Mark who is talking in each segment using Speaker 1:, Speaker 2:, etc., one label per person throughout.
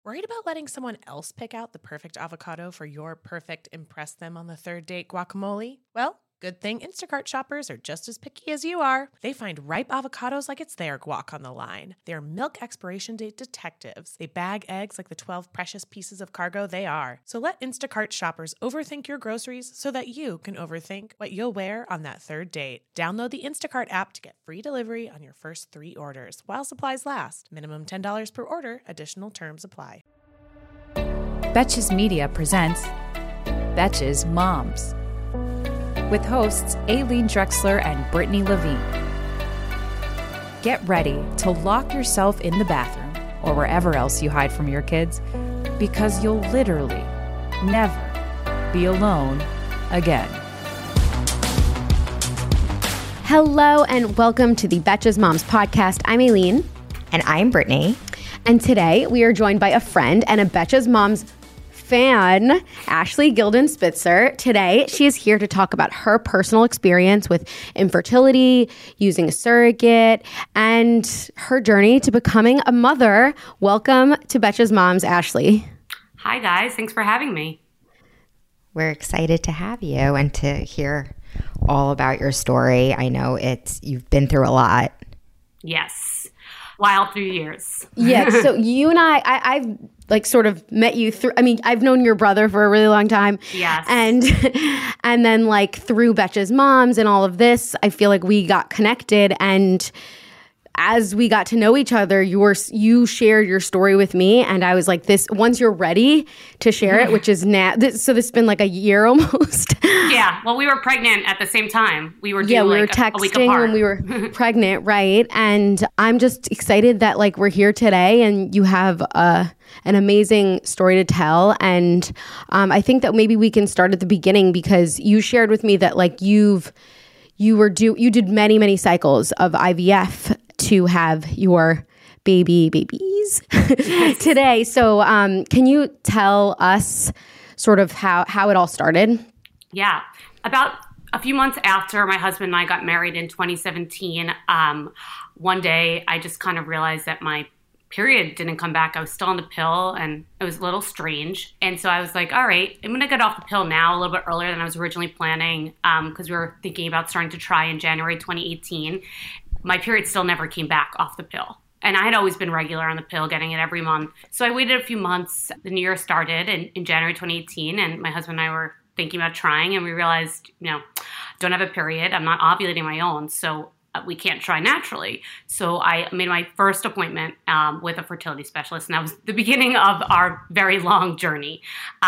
Speaker 1: Worried about letting someone else pick out the perfect avocado for your perfect impress them on the third date guacamole? Well, good thing Instacart shoppers are just as picky as you are. They find ripe avocados like it's their guac on the line. They're milk expiration date detectives. They bag eggs like the 12 precious pieces of cargo they are. So let Instacart shoppers overthink your groceries so that you can overthink what you'll wear on that third date. Download the Instacart app to get free delivery on your first 3 orders while supplies last. Minimum $10 per order. Additional terms apply.
Speaker 2: Betches Media presents Betches Moms, with hosts Aileen Drexler and Brittany Levine. Get ready to lock yourself in the bathroom or wherever else you hide from your kids, because you'll literally never be alone again.
Speaker 3: Hello and welcome to the Betches Moms podcast. I'm Aileen.
Speaker 4: And I'm Brittany.
Speaker 3: And today we are joined by a friend and a Betches Moms fan, Ashley Gilden Spitzer. Today, she is here to talk about her personal experience with infertility, using a surrogate, and her journey to becoming a mother. Welcome to Betches Moms, Ashley.
Speaker 5: Hi, guys. Thanks for having me.
Speaker 4: We're excited to have you and to hear all about your story. I know you've been through a lot.
Speaker 5: Yes. Wild 3 years.
Speaker 3: Yeah. So you and I've sort of met you through, I've known your brother for a really long time.
Speaker 5: Yes.
Speaker 3: And then through Betches Moms and all of this, I feel like we got connected, and as we got to know each other, you shared your story with me, and I was like, "This once you're ready to share it," which is now. So this has been like a year almost.
Speaker 5: Yeah. Well, we were pregnant at the same time. We were
Speaker 3: we were texting
Speaker 5: a week apart
Speaker 3: when we were pregnant, right? And I'm just excited that we're here today, and you have an amazing story to tell. And I think that maybe we can start at the beginning, because you shared with me that you did many cycles of IVF to have your babies today. So can you tell us sort of how it all started?
Speaker 5: Yeah. About a few months after my husband and I got married in 2017, one day I just kind of realized that my period didn't come back. I was still on the pill, and it was a little strange. And so I was like, all right, I'm going to get off the pill now a little bit earlier than I was originally planning, because we were thinking about starting to try in January 2018. My period still never came back off the pill. And I had always been regular on the pill, getting it every month. So I waited a few months. The new year started in January 2018, and my husband and I were thinking about trying, and we realized, don't have a period. I'm not ovulating my own, so we can't try naturally. So I made my first appointment with a fertility specialist, and that was the beginning of our very long journey.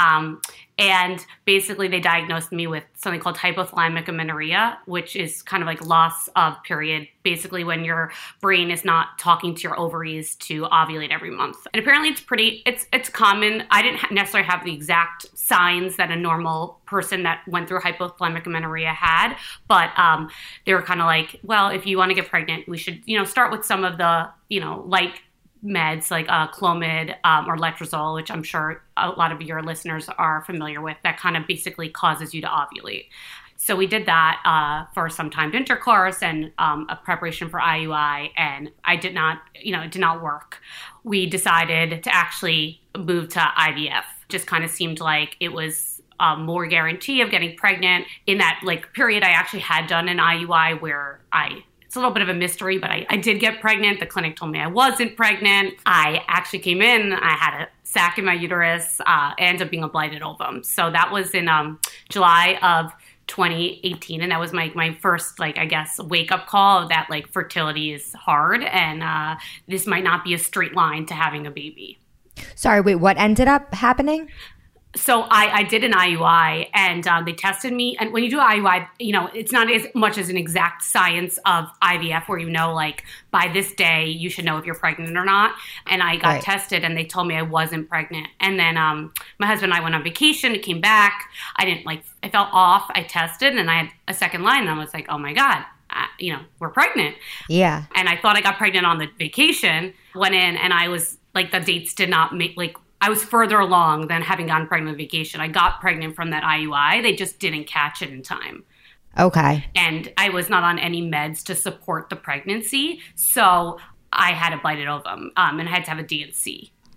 Speaker 5: And basically, they diagnosed me with something called hypothalamic amenorrhea, which is kind of like loss of period, basically when your brain is not talking to your ovaries to ovulate every month. And apparently it's common. I didn't necessarily have the exact signs that a normal person that went through hypothalamic amenorrhea had, but they were kind of like, well, if you want to get pregnant, we should, start with some of the, light meds like Clomid or Letrozole, which I'm sure a lot of your listeners are familiar with, that kind of basically causes you to ovulate. So we did that for some timed intercourse and a preparation for IUI, and it did not work. We decided to actually move to IVF. Just kind of seemed like it was more guarantee of getting pregnant. In that period, I actually had done an IUI where it's a little bit of a mystery, but I did get pregnant. The clinic told me I wasn't pregnant. I actually came in. I had a sac in my uterus. Ended up being a blighted ovum. So that was in July of 2018. And that was my first, wake-up call that, fertility is hard. And this might not be a straight line to having a baby.
Speaker 4: Sorry, wait, what ended up happening?
Speaker 5: So I did an IUI, and they tested me. And when you do IUI, it's not as much as an exact science of IVF where by this day you should know if you're pregnant or not. And I got tested, and they told me I wasn't pregnant. And then my husband and I went on vacation. It came back. I felt off. I tested, and I had a second line, and I was like, oh my God. We're pregnant.
Speaker 4: Yeah.
Speaker 5: And I thought I got pregnant on the vacation, went in, and I was the dates did not make I was further along than having gotten pregnant on vacation. I got pregnant from that IUI. They just didn't catch it in time.
Speaker 4: Okay.
Speaker 5: And I was not on any meds to support the pregnancy. So I had a blighted ovum and I had to have a D&C.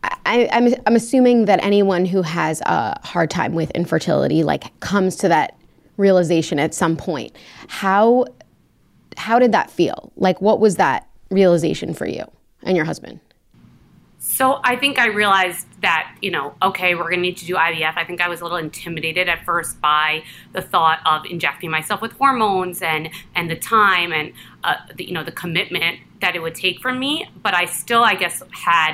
Speaker 3: I'm assuming that anyone who has a hard time with infertility like comes to that realization at some point. How did that feel? Like, what was that realization for you and your husband?
Speaker 5: So I think I realized that, okay, we're going to need to do IVF. I think I was a little intimidated at first by the thought of injecting myself with hormones and the time and, the commitment that it would take from me. But I still, I guess,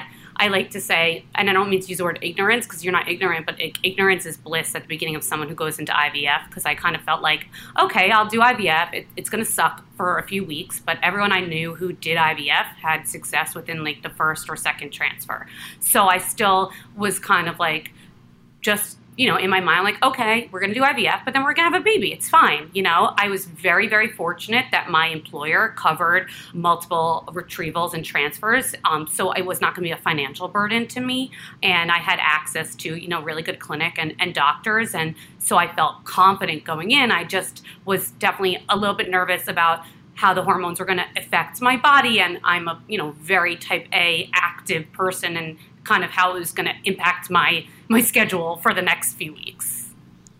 Speaker 5: I like to say, and I don't mean to use the word ignorance because you're not ignorant, but ignorance is bliss at the beginning of someone who goes into IVF, because I kind of felt like, okay, I'll do IVF. It's going to suck for a few weeks, but everyone I knew who did IVF had success within like the first or second transfer. So I still was kind of like just, in my mind, like, okay, we're going to do IVF, but then we're going to have a baby. It's fine. I was very, very fortunate that my employer covered multiple retrievals and transfers. So it was not going to be a financial burden to me. And I had access to, really good clinic and doctors. And so I felt confident going in. I just was definitely a little bit nervous about how the hormones were going to affect my body. And I'm a, very type A active person, and kind of how it was going to impact my schedule for the next few weeks.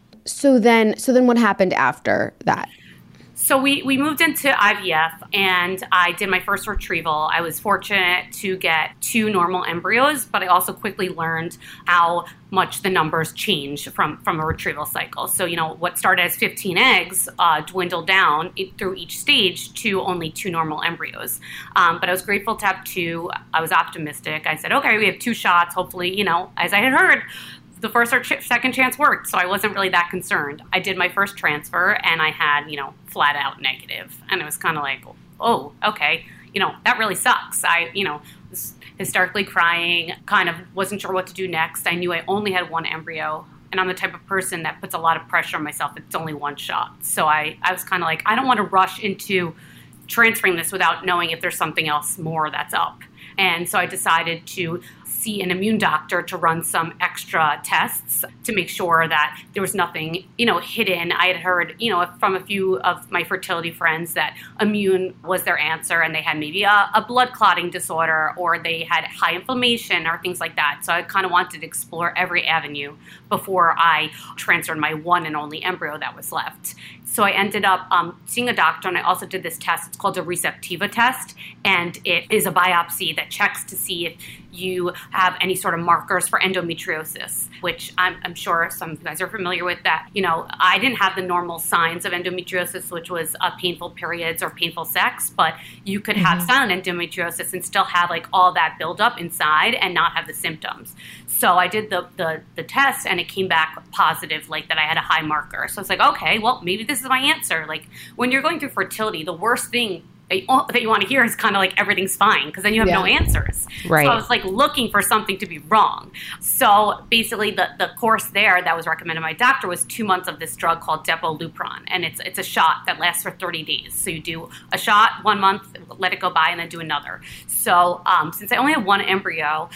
Speaker 3: So then what happened after that?
Speaker 5: So we moved into IVF, and I did my first retrieval. I was fortunate to get 2 normal embryos, but I also quickly learned how much the numbers change from a retrieval cycle. So, what started as 15 eggs dwindled down through each stage to only 2 normal embryos. But I was grateful to have 2. I was optimistic. I said, okay, we have 2 shots. Hopefully, as I had heard, the first or second chance worked, so I wasn't really that concerned. I did my first transfer, and I had, flat out negative. And it was kind of like, oh, okay, that really sucks. I, was hysterically crying, kind of wasn't sure what to do next. I knew I only had 1 embryo, and I'm the type of person that puts a lot of pressure on myself. It's only 1 shot. So I was kind of like, I don't want to rush into transferring this without knowing if there's something else more that's up. And so I decided to see an immune doctor to run some extra tests to make sure that there was nothing, hidden. I had heard, from a few of my fertility friends that immune was their answer, and they had maybe a blood clotting disorder, or they had high inflammation or things like that. So I kind of wanted to explore every avenue before I transferred my 1 and only embryo that was left. So I ended up seeing a doctor, and I also did this test. It's called a Receptiva test, and it is a biopsy that checks to see if you have any sort of markers for endometriosis, which I'm sure some of you guys are familiar with that. I didn't have the normal signs of endometriosis, which was painful periods or painful sex, but you could have silent endometriosis and still have like all that buildup inside and not have the symptoms. So I did the test, and it came back positive, like that I had a high marker. So it's like, okay, well, maybe this is my answer. Like when you're going through fertility, the worst thing that you want to hear is kind of like everything's fine, because then you have no answers.
Speaker 4: Right.
Speaker 5: So I was like looking for something to be wrong. So basically the course there that was recommended by my doctor was 2 months of this drug called Depo-Lupron. And it's a shot that lasts for 30 days. So you do a shot 1 month, let it go by, and then do another. So since I only had 1 embryo,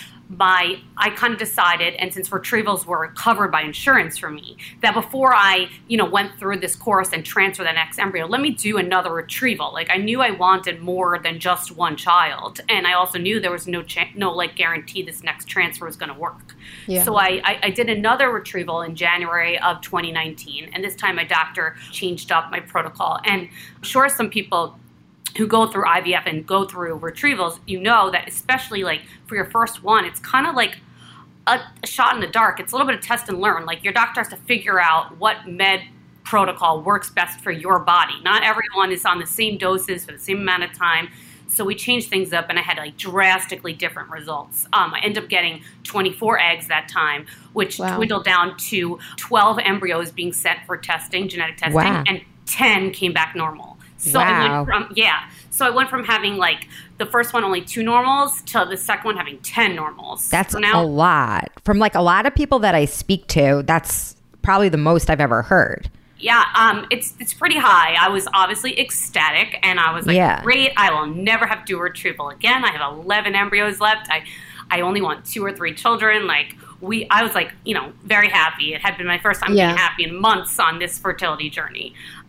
Speaker 5: I kind of decided, and since retrievals were covered by insurance for me, that before I, went through this course and transferred the next embryo, let me do another retrieval. Like I knew I wanted more than just 1 child, and I also knew there was no guarantee this next transfer was going to work. Yeah. So I did another retrieval in January of 2019, and this time my doctor changed up my protocol. And I'm sure some people who go through IVF and go through retrievals, that especially like for your first one, it's kind of like a shot in the dark. It's a little bit of test and learn. Like your doctor has to figure out what med protocol works best for your body. Not everyone is on the same doses for the same amount of time. So we changed things up, and I had like drastically different results. I ended up getting 24 eggs that time, which dwindled down to 12 embryos being sent for testing, genetic testing, and 10 came back normal. So I went from having like the first one only 2 normals to the second one having 10 normals.
Speaker 4: That's a lot. From like a lot of people that I speak to, that's probably the most I've ever heard.
Speaker 5: Yeah, it's pretty high. I was obviously ecstatic, and I was like, great, I will never have to do a retrieval again. I have 11 embryos left. I only want 2 or 3 children. I was like, very happy. It had been my first time being happy in months on this fertility journey.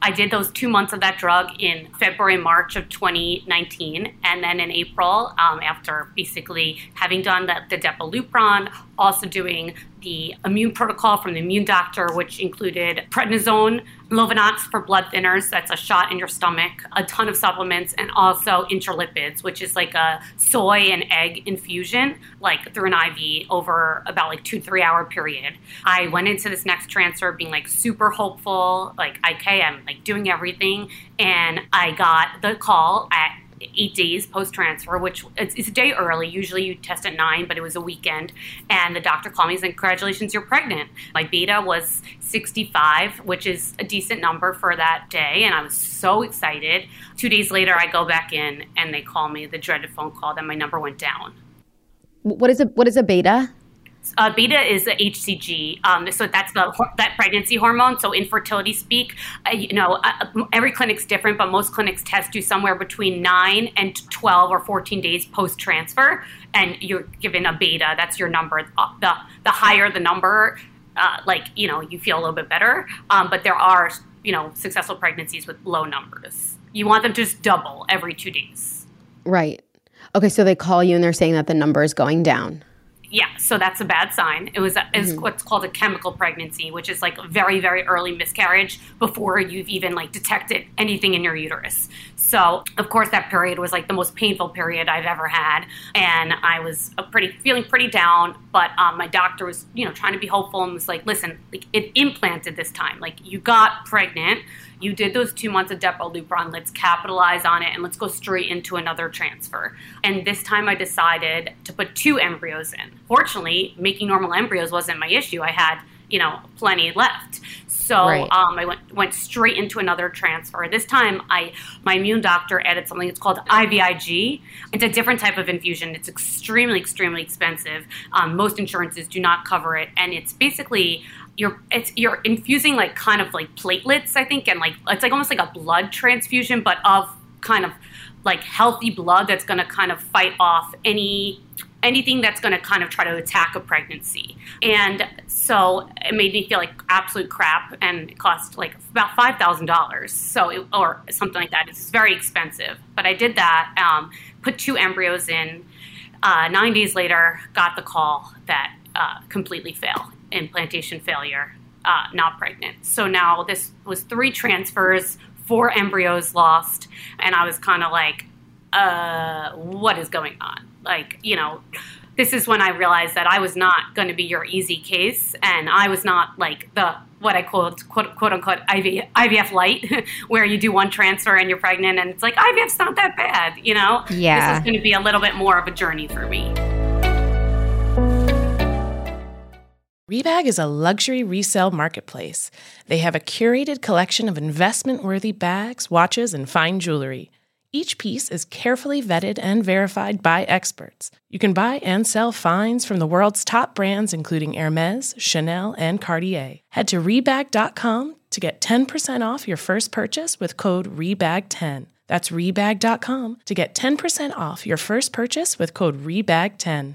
Speaker 5: I did those 2 months of that drug in February, March of 2019. And then in April, after basically having done the Depo-Lupron, also doing the immune protocol from the immune doctor, which included prednisone, Lovenox for blood thinners, that's a shot in your stomach, a ton of supplements, and also intralipids, which is like a soy and egg infusion, like through an IV over about like 2-3 hour period. I went into this next transfer being like super hopeful, like, okay, I'm like doing everything. And I got the call at 8 days post-transfer, which it's a day early. Usually you test at 9, but it was a weekend. And the doctor called me and said, congratulations, you're pregnant. My beta was 65, which is a decent number for that day. And I was so excited. 2 days later, I go back in and they call me the dreaded phone call that my number went down.
Speaker 3: What is a beta?
Speaker 5: Beta is a HCG, so that's that pregnancy hormone. So infertility speak, every clinic's different, but most clinics test you somewhere between 9 and 12 or 14 days post-transfer, and you're given a beta. That's your number. The higher the number, you feel a little bit better. But there are, successful pregnancies with low numbers. You want them to just double every 2 days.
Speaker 3: Right. Okay, so they call you and they're saying that the number is going down.
Speaker 5: Yeah, so that's a bad sign. It's what's called a chemical pregnancy, which is like a very, very early miscarriage before you've even like detected anything in your uterus. So, of course, that period was like the most painful period I've ever had. And I was feeling pretty down. But my doctor was, trying to be hopeful and was like, listen, like it implanted this time. Like you got pregnant. You did those 2 months of Depo-Lupron. Let's capitalize on it and let's go straight into another transfer. And this time I decided to put 2 embryos in. Fortunately, making normal embryos wasn't my issue. I had, plenty left. So
Speaker 3: right.
Speaker 5: I went straight into another transfer. This time, my immune doctor added something that's called IVIG. It's a different type of infusion. It's extremely, extremely expensive. Most insurances do not cover it. And it's basically... You're infusing like kind of like platelets, I think, and like it's like almost like a blood transfusion, but of kind of like healthy blood that's going to kind of fight off anything that's going to kind of try to attack a pregnancy. And so it made me feel like absolute crap, and it cost like about $5,000, or something like that. It's very expensive, but I did that. Put 2 embryos in. 9 days later, got the call that completely failed. Implantation failure, not pregnant. So now this was 3 transfers, 4 embryos lost, and I was kind of like, what is going on? Like, this is when I realized that I was not going to be your easy case, and I was not like what I called quote unquote IVF light, where you do 1 transfer and you're pregnant, and it's like IVF's not that bad,
Speaker 4: Yeah.
Speaker 5: This is going to be a little bit more of a journey for me.
Speaker 1: Rebag is a luxury resale marketplace. They have a curated collection of investment-worthy bags, watches, and fine jewelry. Each piece is carefully vetted and verified by experts. You can buy and sell finds from the world's top brands, including Hermes, Chanel, and Cartier. Head to Rebag.com to get 10% off your first purchase with code REBAG10. That's Rebag.com to get 10% off your first purchase with code REBAG10.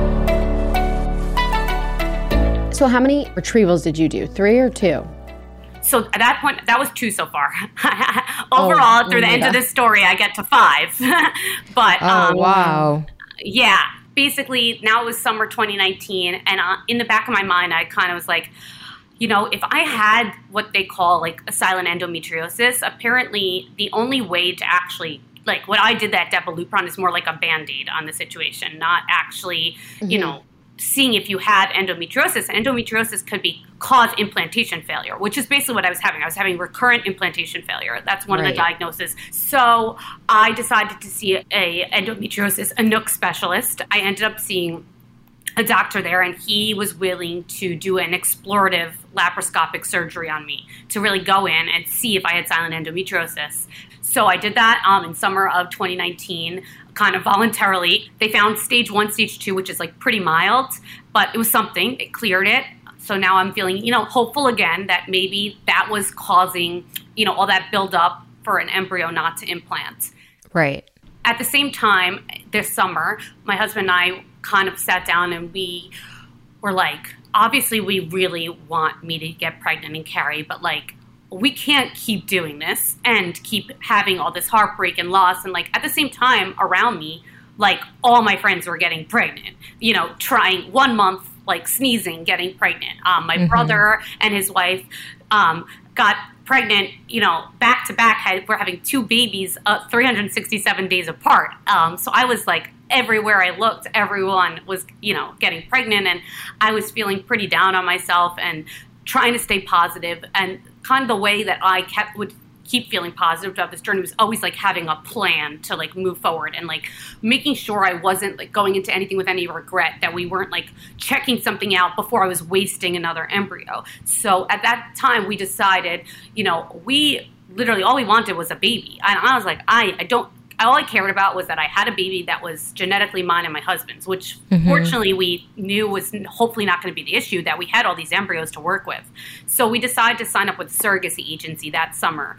Speaker 3: So how many retrievals did you do? 3 or 2?
Speaker 5: So at that point, that was 2 so far. Overall, through the end of this story, I get to 5. But
Speaker 4: wow.
Speaker 5: Yeah, basically now it was summer 2019, and in the back of my mind, I kind of was like, if I had what they call like a silent endometriosis, apparently the only way to actually like what I did that Depo-Lupron is more like a Band-Aid on the situation, not actually, seeing if you had endometriosis. And endometriosis could cause implantation failure, which is basically what I was having. I was having recurrent implantation failure. That's one of the diagnoses. So I decided to see a NUC specialist. I ended up seeing a doctor there, and he was willing to do an explorative laparoscopic surgery on me to really go in and see if I had silent endometriosis. So I did that in summer of 2019, kind of voluntarily. They found stage 1, stage 2, which is like pretty mild, but it was something. It cleared it. So now I'm feeling, hopeful again that maybe that was causing, all that buildup for an embryo not to implant.
Speaker 4: Right.
Speaker 5: At the same time, this summer, my husband and I kind of sat down and we were like, obviously we really want me to get pregnant and carry, but like, we can't keep doing this and keep having all this heartbreak and loss. And like at the same time around me, like all my friends were getting pregnant, you know, trying 1 month, like sneezing, getting pregnant. My brother and his wife got pregnant, you know, back to back. We're having 2 babies 367 days apart. So I was like, everywhere I looked, everyone was, you know, getting pregnant, and I was feeling pretty down on myself and trying to stay positive. And kind of the way that I would keep feeling positive about this journey was always like having a plan to like move forward and like making sure I wasn't like going into anything with any regret, that we weren't like checking something out before I was wasting another embryo. So at that time we decided, you know, we literally all we wanted was a baby. And I was like, all I cared about was that I had a baby that was genetically mine and my husband's, which fortunately we knew was hopefully not going to be the issue, that we had all these embryos to work with. So we decided to sign up with a surrogacy agency that summer.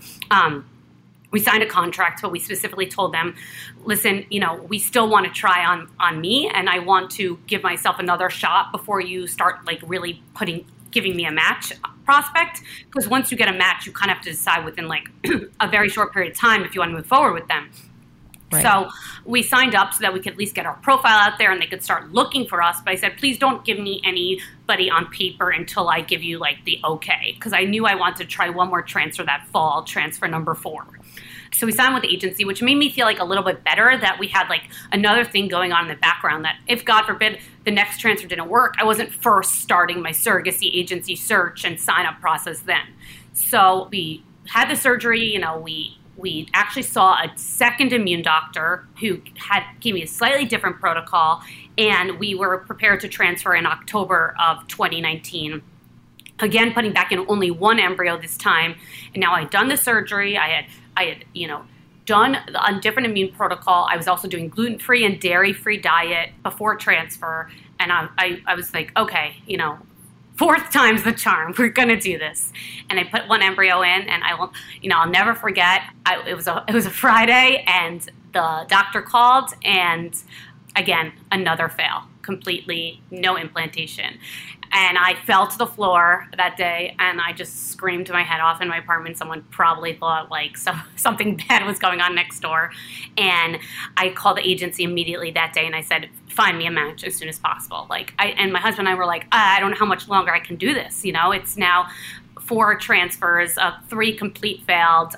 Speaker 5: We signed a contract, but we specifically told them, listen, you know, we still want to try on me, and I want to give myself another shot before you start like really giving me a match prospect. Because once you get a match, you kind of have to decide within like a very short period of time if you want to move forward with them. Right. So we signed up so that we could at least get our profile out there and they could start looking for us. But I said, please don't give me anybody on paper until I give you like the okay. Because I knew I wanted to try one more transfer that fall, transfer number 4. So we signed with the agency, which made me feel like a little bit better that we had like another thing going on in the background, that if God forbid the next transfer didn't work, I wasn't first starting my surrogacy agency search and sign up process then. So we had the surgery, you know, we actually saw a second immune doctor who gave me a slightly different protocol, and we were prepared to transfer in October of 2019. Again, putting back in only 1 embryo this time. And now I had done the surgery. I had, you know, done a different immune protocol. I was also doing gluten-free and dairy-free diet before transfer. And I was like, okay, you know, 4th time's the charm. We're going to do this. And I put 1 embryo in, and I'll never forget. It was a Friday, and the doctor called, and again, another fail. Completely no implantation. And I fell to the floor that day, and I just screamed my head off in my apartment. Someone probably thought like something bad was going on next door. And I called the agency immediately that day, and I said, find me a match as soon as possible. And my husband and I were like, I don't know how much longer I can do this. You know, it's now 4 transfers, 3 complete failed,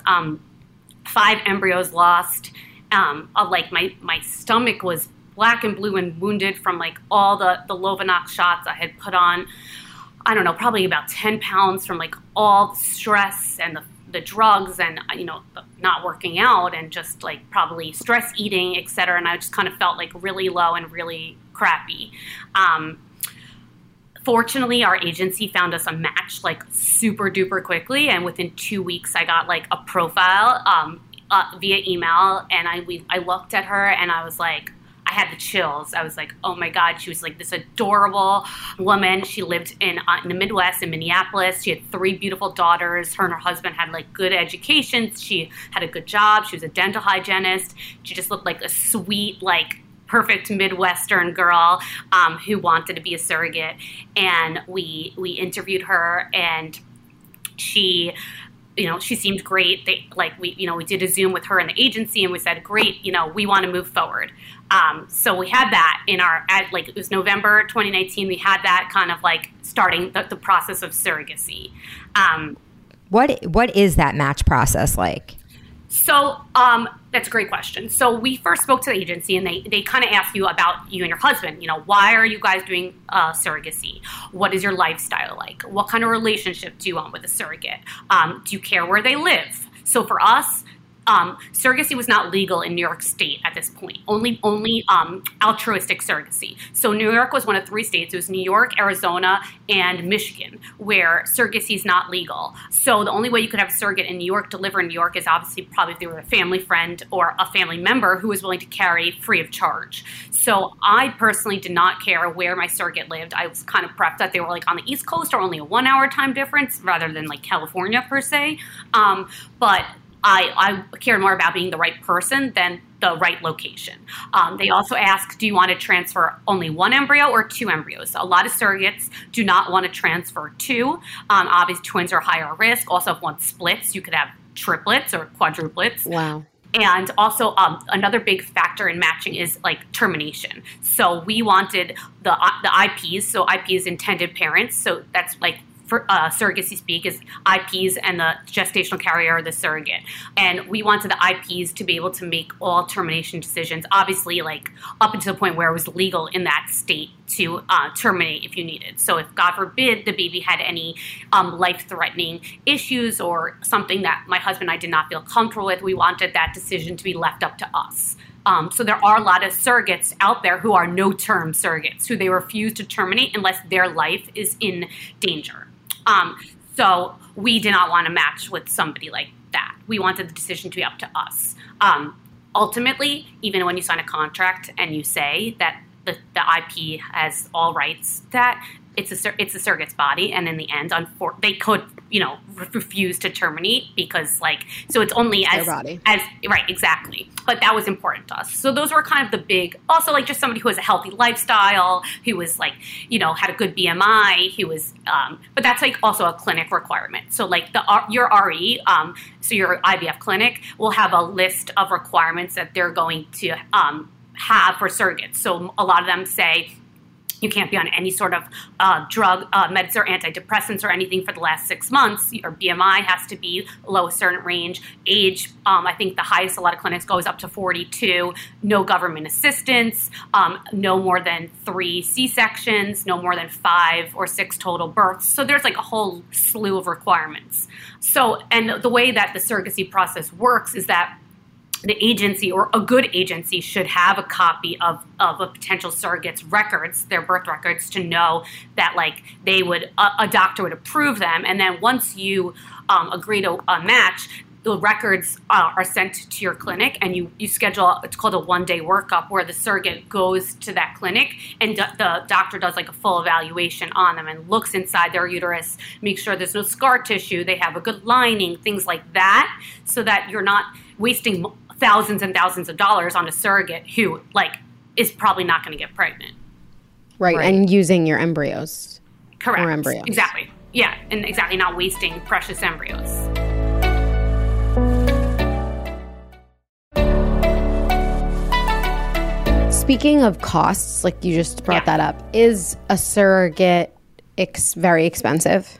Speaker 5: 5 embryos lost. Like my stomach was black and blue and wounded from like all the Lovenox shots I had put on. I don't know, probably about 10 pounds from like all the stress and the drugs and, you know, not working out and just like probably stress eating, et cetera. And I just kind of felt like really low and really crappy. Fortunately, our agency found us a match like super duper quickly. And within 2 weeks, I got like a profile via email. And I looked at her and I was like, I had the chills. I was like, oh my God. She was like this adorable woman. She lived in the Midwest in Minneapolis. She had 3 beautiful daughters. Her and her husband had like good educations. She had a good job. She was a dental hygienist. She just looked like a sweet, like perfect Midwestern girl who wanted to be a surrogate. And we interviewed her, and she, you know, she seemed great. We did a Zoom with her and the agency, and we said, great, you know, we want to move forward. So we had that it was November 2019. We had that kind of like starting the process of surrogacy.
Speaker 4: What is that match process like?
Speaker 5: So that's a great question. So we first spoke to the agency, and they kind of ask you about you and your husband. You know, why are you guys doing surrogacy? What is your lifestyle like? What kind of relationship do you want with a surrogate? Do you care where they live? So for us, surrogacy was not legal in New York State at this point. Only altruistic surrogacy. So New York was one of 3 states. It was New York, Arizona, and Michigan, where surrogacy is not legal. So the only way you could have a surrogate in New York deliver in New York is obviously probably if they were a family friend or a family member who was willing to carry free of charge. So I personally did not care where my surrogate lived. I was kind of prepped that they were like on the East Coast or only a 1-hour time difference rather than like California per se. But I cared more about being the right person than the right location. They also ask, do you want to transfer only one embryo or 2 embryos? A lot of surrogates do not want to transfer 2. Obviously, twins are higher risk. Also, if one splits, you could have triplets or quadruplets.
Speaker 3: Wow.
Speaker 5: And also another big factor in matching is like termination. So we wanted the IPs. So IP is intended parents. So that's like for surrogacy speak is IPs and the gestational carrier or the surrogate. And we wanted the IPs to be able to make all termination decisions, obviously like up until the point where it was legal in that state to terminate if you needed. So if, God forbid, the baby had any life-threatening issues or something that my husband and I did not feel comfortable with, we wanted that decision to be left up to us. So there are a lot of surrogates out there who are no-term surrogates, who they refuse to terminate unless their life is in danger. So we did not want to match with somebody like that. We wanted the decision to be up to us. Ultimately, even when you sign a contract and you say that the IP has all rights, that it's a surrogate's body, and in the end, they could, refuse to terminate because, so it's only as right, exactly. But that was important to us. So those were kind of the big. Also, just somebody who has a healthy lifestyle, who was had a good BMI, who was. But that's also a clinic requirement. So your RE, so your IVF clinic will have a list of requirements that they're going to have for surrogates. So a lot of them say, you can't be on any sort of drug, meds or antidepressants or anything for the last 6 months. Your BMI has to be below a certain range. Age, I think the highest a lot of clinics goes up to 42. No government assistance. No more than 3 C-sections. No more than 5 or 6 total births. So there's a whole slew of requirements. So, and the way that the surrogacy process works is that the agency or a good agency should have a copy of a potential surrogate's records, their birth records, to know that they would, a doctor would approve them. And then once you agree to a match, the records are sent to your clinic, and you schedule, it's called a 1-day workup, where the surrogate goes to that clinic and the doctor does a full evaluation on them and looks inside their uterus, makes sure there's no scar tissue, they have a good lining, things like that, so that you're not wasting thousands and thousands of dollars on a surrogate who is probably not going to get pregnant.
Speaker 3: Right, and using your embryos.
Speaker 5: Correct.
Speaker 3: Or embryos.
Speaker 5: Exactly. Yeah, and exactly, not wasting precious embryos.
Speaker 3: Speaking of costs, you just brought that up, is a surrogate very expensive?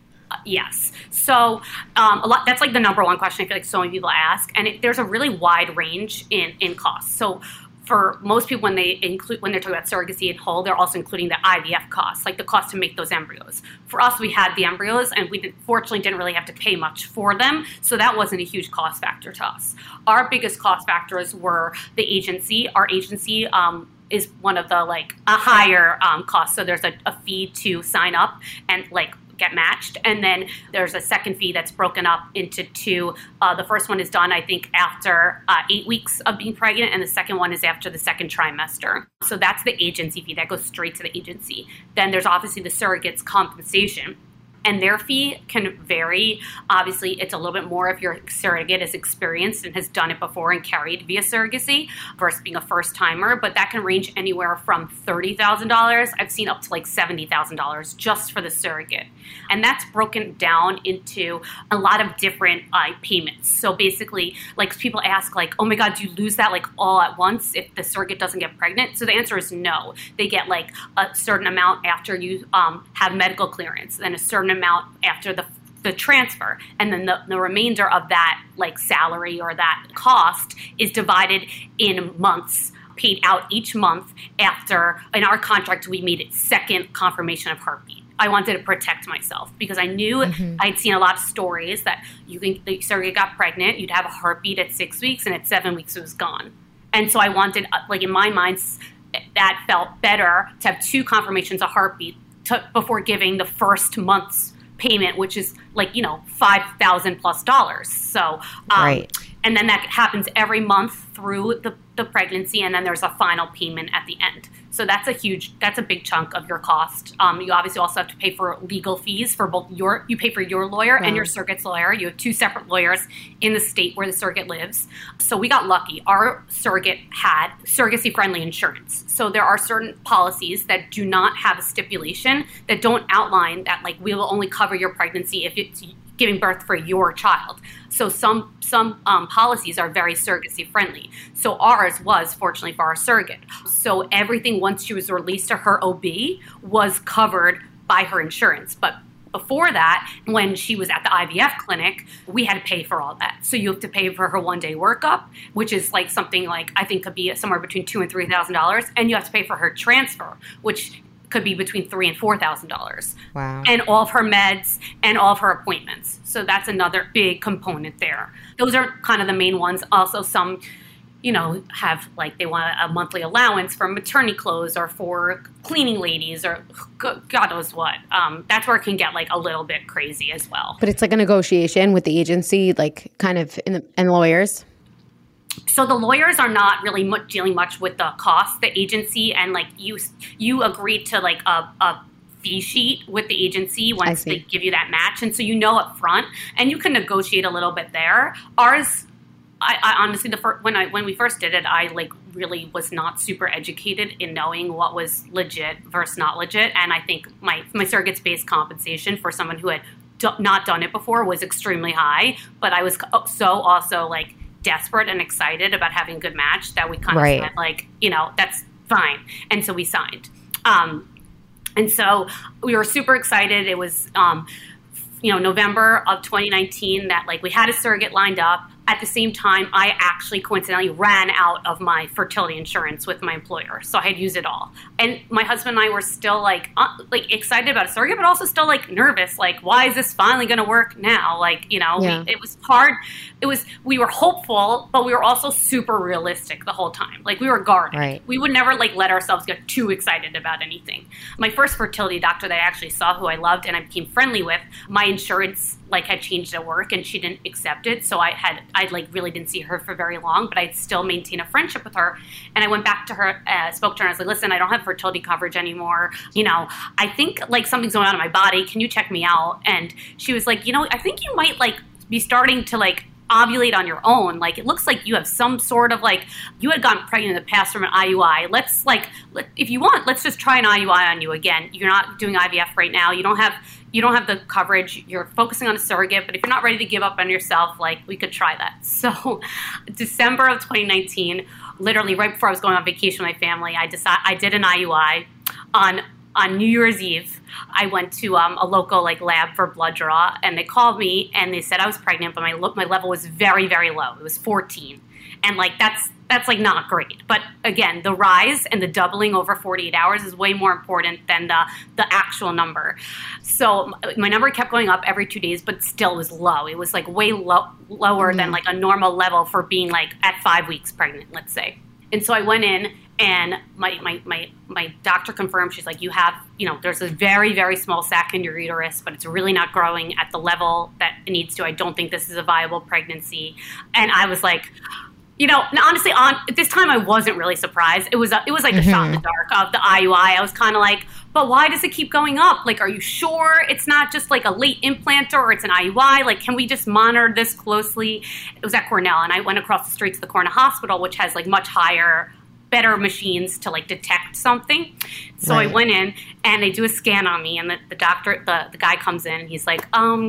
Speaker 5: Yes. So a lot. That's the number one question I feel so many people ask, and there's a really wide range in costs. So for most people, when they're talking about surrogacy in whole, they're also including the IVF costs, the cost to make those embryos. For us, we had the embryos, and we fortunately didn't really have to pay much for them, so that wasn't a huge cost factor to us. Our biggest cost factors were the agency. Our agency is one of the a higher cost. So there's a fee to sign up and get matched, and then there's a second fee that's broken up into 2. The first one is done, I think, after 8 weeks of being pregnant, and the second one is after the second trimester. So that's the agency fee that goes straight to the agency. Then there's obviously the surrogate's compensation, and their fee can vary. Obviously, it's a little bit more if your surrogate is experienced and has done it before and carried via surrogacy versus being a first-timer, but that can range anywhere from $30,000. I've seen up to $70,000 just for the surrogate. And that's broken down into a lot of different payments. So basically, people ask, oh my God, do you lose that all at once if the surrogate doesn't get pregnant? So the answer is no. They get a certain amount after you have medical clearance, then a certain amount after the transfer, and then the remainder of that salary or that cost is divided in months, paid out each month after. In our contract, we made it second confirmation of heartbeat. I wanted to protect myself because I knew I'd seen a lot of stories that the surrogate got pregnant, you'd have a heartbeat at 6 weeks, and at 7 weeks it was gone. And so I wanted, in my mind, that felt better to have 2 confirmations of heartbeat before giving the first month's payment, which is $5,000 plus. So,
Speaker 4: right.
Speaker 5: And then that happens every month through the pregnancy, and then there's a final payment at the end. So that's a big chunk of your cost. You obviously also have to pay for legal fees for both you pay for your lawyer and your surrogate's lawyer. You have 2 separate lawyers in the state where the surrogate lives. So we got lucky. Our surrogate had surrogacy-friendly insurance. So there are certain policies that do not have a stipulation that don't outline that, like, we will only cover your pregnancy if it's giving birth for your child. So some policies are very surrogacy friendly. So ours was, fortunately for our surrogate. So everything once she was released to her OB was covered by her insurance. But before that, when she was at the IVF clinic, we had to pay for all that. So you have to pay for her 1-day workup, which is like something like, I think could be somewhere between $2,000 and $3,000. And you have to pay for her transfer, which could be between $3,000 and $4,000.
Speaker 4: Wow.
Speaker 5: And all of her meds and all of her appointments. So that's another big component there. Those are kind of the main ones. Also, some, have like they want a monthly allowance for maternity clothes or for cleaning ladies or God knows what. That's where it can get like a little bit crazy as well.
Speaker 3: But it's like a negotiation with the agency, like kind of and lawyers.
Speaker 5: So the lawyers are not really dealing much with the cost. The agency and like you agreed to like a fee sheet with the agency once they give you that match, and so up front, and you can negotiate a little bit there. Ours, I honestly when we first did it, I like really was not super educated in knowing what was legit versus not legit, and I think my surrogate's base compensation for someone who had not done it before was extremely high, but I was so also like desperate and excited about having a good match that we kind of said like, that's fine. And so we signed. And so we were super excited. It was, November of 2019 that like we had a surrogate lined up. At the same time, I actually coincidentally ran out of my fertility insurance with my employer. So I had used it all. And my husband and I were still like excited about a surrogate, but also still like nervous. Like, why is this finally going to work now? Like, it was hard. We were hopeful, but we were also super realistic the whole time. Like we were guarded.
Speaker 4: Right.
Speaker 5: We would never like let ourselves get too excited about anything. My first fertility doctor that I actually saw, who I loved and I became friendly with, my insurance like had changed at work and she didn't accept it. So I like really didn't see her for very long, but I'd still maintain a friendship with her. And I went back to her, spoke to her, and I was like, listen, I don't have fertility coverage anymore. I think like something's going on in my body. Can you check me out? And she was like, I think you might like be starting to like ovulate on your own. Like it looks like you have some sort of like, you had gotten pregnant in the past from an IUI. If you want, let's just try an IUI on you again. You're not doing IVF right now. You don't have the coverage. You're focusing on a surrogate, but if you're not ready to give up on yourself, like we could try that. So December of 2019, literally right before I was going on vacation with my family, I did an IUI on New Year's Eve. I went to a local like lab for blood draw, and they called me and they said I was pregnant, but my level was very, very low. It was 14. And like that's like not great. But again, the rise and the doubling over 48 hours is way more important than the actual number. So my number kept going up every 2 days, but still was low. It was like way lower than like a normal level for being like at 5 weeks pregnant, let's say. And so I went in and my doctor confirmed, she's like, you have, there's a very, very small sac in your uterus, but it's really not growing at the level that it needs to. I don't think this is a viable pregnancy. And I was like, honestly, at this time, I wasn't really surprised. It was like a shot in the dark of the IUI. I was kind of like, but why does it keep going up? Like, are you sure it's not just like a late implanter or it's an IUI? Like, can we just monitor this closely? It was at Cornell, and I went across the street to the Cornell Hospital, which has like much better machines to like detect something. So I went in and they do a scan on me, and the doctor, the guy comes in and he's like,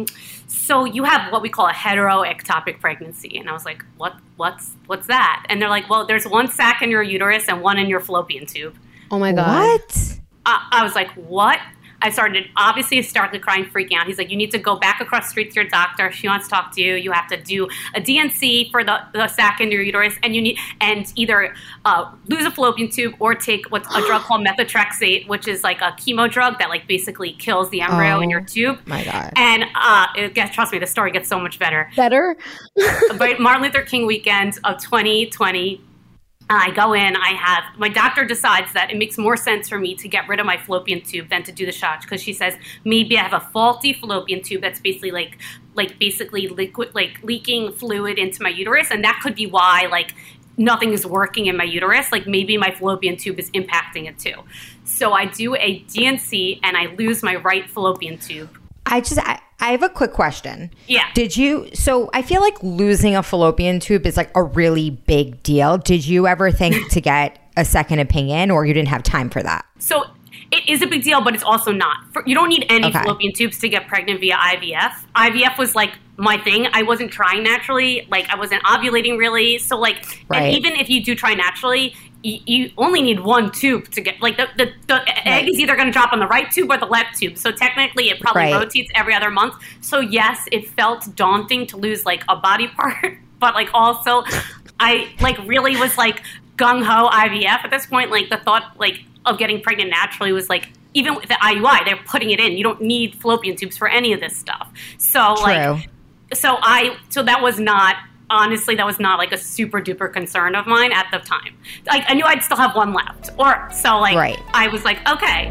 Speaker 5: so you have what we call a heteroectopic pregnancy. And I was like, what's that? And they're like, well, there's one sac in your uterus and one in your fallopian tube.
Speaker 3: Oh my God.
Speaker 4: What?
Speaker 5: I was like, what? I started obviously hysterically crying, freaking out. He's like, you need to go back across the street to your doctor. She wants to talk to you. You have to do a DNC for the sac in your uterus, and you need either lose a fallopian tube or take what's a drug called methotrexate, which is like a chemo drug that like basically kills the embryo in your tube.
Speaker 4: My God.
Speaker 5: And trust me, the story gets so much better.
Speaker 3: Better?
Speaker 5: But Martin Luther King weekend of 2020. I go in, my doctor decides that it makes more sense for me to get rid of my fallopian tube than to do the shot, because she says maybe I have a faulty fallopian tube that's basically basically liquid, like leaking fluid into my uterus, and that could be why like nothing is working in my uterus. Like maybe my fallopian tube is impacting it too. So I do a DNC and I lose my right fallopian tube.
Speaker 4: I have a quick question.
Speaker 5: Yeah.
Speaker 4: So I feel like losing a fallopian tube is like a really big deal. Did you ever think to get a second opinion, or you didn't have time for that?
Speaker 5: So it is a big deal, but it's also not. You don't need any fallopian tubes to get pregnant via IVF. IVF was like my thing. I wasn't trying naturally. Like I wasn't ovulating really. So like, and even if you do try naturally, you only need one tube to get, like the egg is either going to drop on the right tube or the left tube. So technically it probably rotates every other month. So yes, it felt daunting to lose like a body part, but like also I like really was like gung-ho IVF at this point. Like the thought like of getting pregnant naturally was like, even with the IUI, they're putting it in. You don't need fallopian tubes for any of this stuff. So so that was not, honestly, that was not like a super duper concern of mine at the time. Like I knew I'd still have one left, I was like, okay.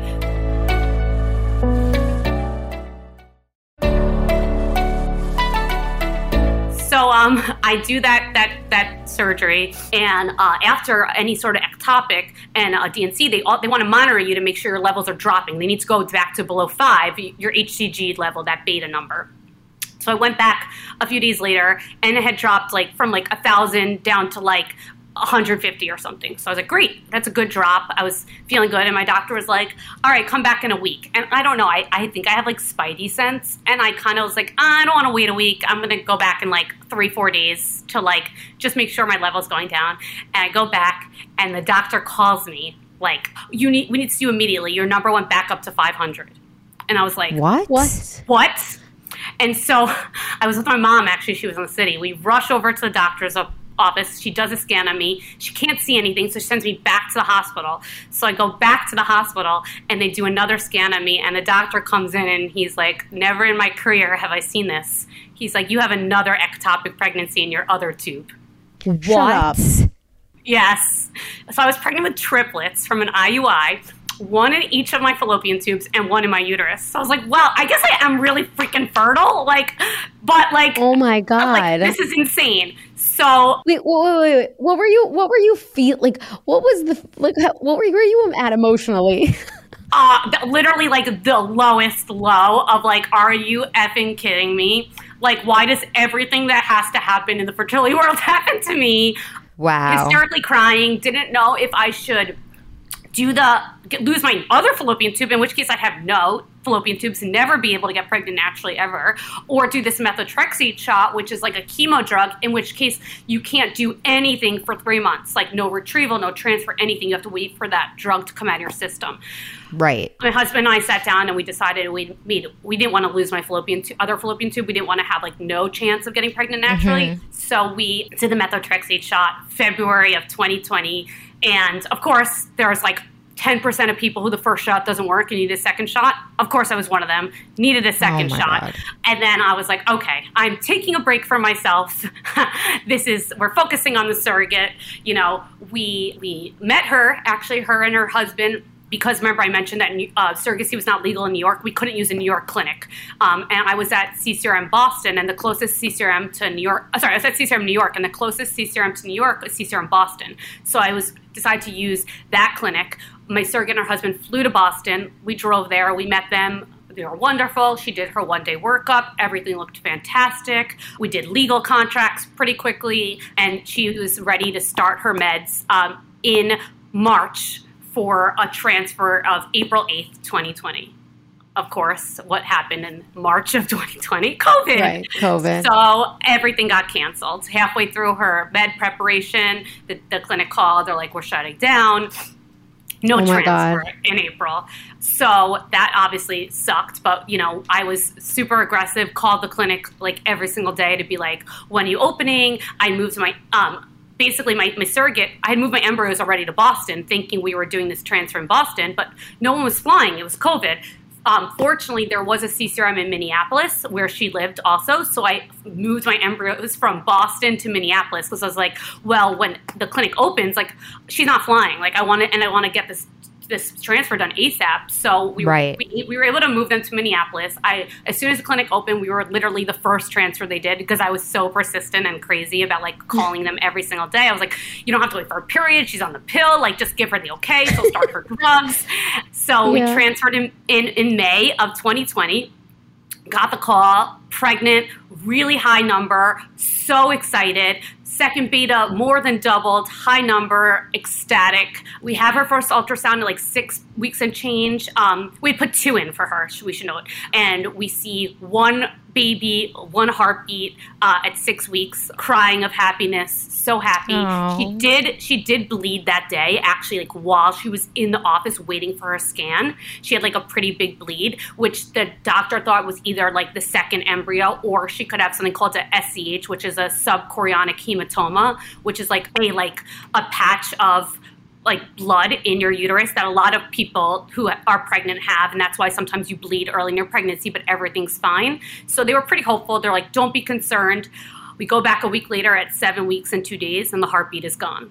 Speaker 5: So I do that surgery, and after any sort of ectopic and a DNC, they want to monitor you to make sure your levels are dropping. They need to go back to below 5, your HCG level, that beta number. So I went back a few days later, and it had dropped like from like 1,000 down to like 150 or something. So I was like, great, that's a good drop. I was feeling good, and my doctor was like, all right, come back in a week. And I don't know, I think I have like spidey sense, and I kind of was like, I don't want to wait a week. I'm going to go back in like 3-4 days to like just make sure my level's going down. And I go back, and the doctor calls me like, we need to see you immediately. Your number went back up to 500. And I was like, What? And so I was with my mom, actually. She was in the city. We rush over to the doctor's office. She does a scan on me. She can't see anything, so she sends me back to the hospital. So I go back to the hospital, and they do another scan on me, and the doctor comes in, and he's like, never in my career have I seen this. He's like, you have another ectopic pregnancy in your other tube.
Speaker 4: What? Shut up.
Speaker 5: Yes. So I was pregnant with triplets from an IUI, one in each of my fallopian tubes and one in my uterus. So I was like, well, I guess I am really freaking fertile.
Speaker 3: Oh my God.
Speaker 5: Like, this is insane. So
Speaker 3: wait. What were you feel like? What was the, like, what were you at emotionally?
Speaker 5: Literally like the lowest low of like, are you effing kidding me? Like, why does everything that has to happen in the fertility world happen to me?
Speaker 4: Wow.
Speaker 5: Hysterically crying, didn't know if I should lose my other fallopian tube, in which case I'd have no fallopian tubes and never be able to get pregnant naturally ever, or do this methotrexate shot, which is like a chemo drug, in which case you can't do anything for 3 months, like no retrieval, no transfer, anything. You have to wait for that drug to come out of your system.
Speaker 4: Right.
Speaker 5: My husband and I sat down and we decided we didn't want to lose my other fallopian tube. We didn't want to have like no chance of getting pregnant naturally. Mm-hmm. So we did the methotrexate shot February of 2020. And of course, there was like 10% of people who the first shot doesn't work and need a second shot. Of course, I was one of them. Needed a second shot. God. And then I was like, okay, I'm taking a break from myself. We're focusing on the surrogate. You know, we met her, actually, her and her husband, because remember I mentioned that surrogacy was not legal in New York. We couldn't use a New York clinic. And I was at CCRM Boston, and the closest CCRM to New York, I was at CCRM New York, and the closest CCRM to New York was CCRM Boston. So I decided to use that clinic. My surrogate and her husband flew to Boston. We drove there. We met them. They were wonderful. She did her one-day workup. Everything looked fantastic. We did legal contracts pretty quickly, and she was ready to start her meds in March for a transfer of April 8th, 2020. Of course, what happened in March of 2020? COVID.
Speaker 3: Right, COVID.
Speaker 5: So everything got canceled. Halfway through her med preparation, the clinic called. They're like, we're shutting down. No transfer in April. So that obviously sucked. But, you know, I was super aggressive, called the clinic like every single day to be like, when are you opening? I moved my basically my surrogate, I had moved my embryos already to Boston, thinking we were doing this transfer in Boston, but no one was flying. It was COVID. Fortunately, there was a CCRM in Minneapolis where she lived also. So I moved my embryos from Boston to Minneapolis because I was like, well, when the clinic opens, like she's not flying. Like I want to get this transfer done ASAP. So we were able to move them to Minneapolis. As soon as the clinic opened, we were literally the first transfer they did because I was so persistent and crazy about like calling them every single day. I was like, you don't have to wait for a period. She's on the pill. Like just give her the okay. So start her drugs. So we transferred him in May of 2020. Got the call, pregnant, really high number, so excited. Second beta more than doubled, high number, ecstatic. We have her first ultrasound at like 6 weeks and change. We put 2 in for her, we should know it. And we see 1 baby, 1 heartbeat at 6 weeks, crying of happiness, so happy. Aww. She did bleed that day, actually, like while she was in the office waiting for her scan. She had like a pretty big bleed, which the doctor thought was either like the second embryo or she could have something called a SCH, which is a subchorionic hematoma, which is like a patch of like blood in your uterus that a lot of people who are pregnant have, and that's why sometimes you bleed early in your pregnancy, but everything's fine. So they were pretty hopeful. They're like, don't be concerned. We go back a week later at 7 weeks and 2 days, and the heartbeat is gone.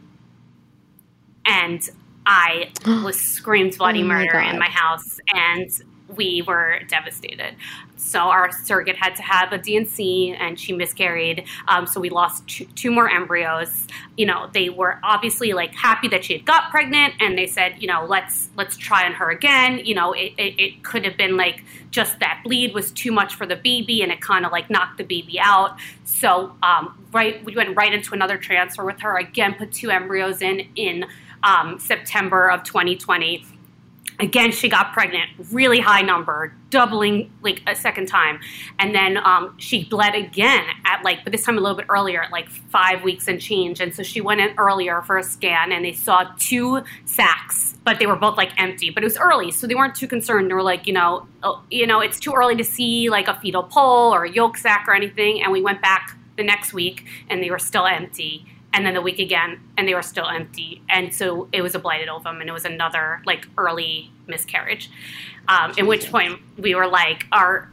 Speaker 5: And I was screamed bloody murder in my house, and we were devastated. So our surrogate had to have a D&C, and she miscarried. So we lost two more embryos. You know, they were obviously like happy that she had got pregnant, and they said, you know, let's try on her again. You know, it could have been like just that bleed was too much for the baby, and it kind of like knocked the baby out. So we went right into another transfer with her. Again, put 2 embryos in September of 2020. Again, she got pregnant, really high number, doubling like a second time. And then she bled again but this time a little bit earlier at like 5 weeks and change. And so she went in earlier for a scan, and they saw 2 sacs, but they were both like empty. But it was early, so they weren't too concerned. They were like, it's too early to see like a fetal pole or a yolk sac or anything. And we went back the next week, and they were still empty. And then the week again, and they were still empty. And so it was a blighted ovum, and it was another like early miscarriage. At which point we were like,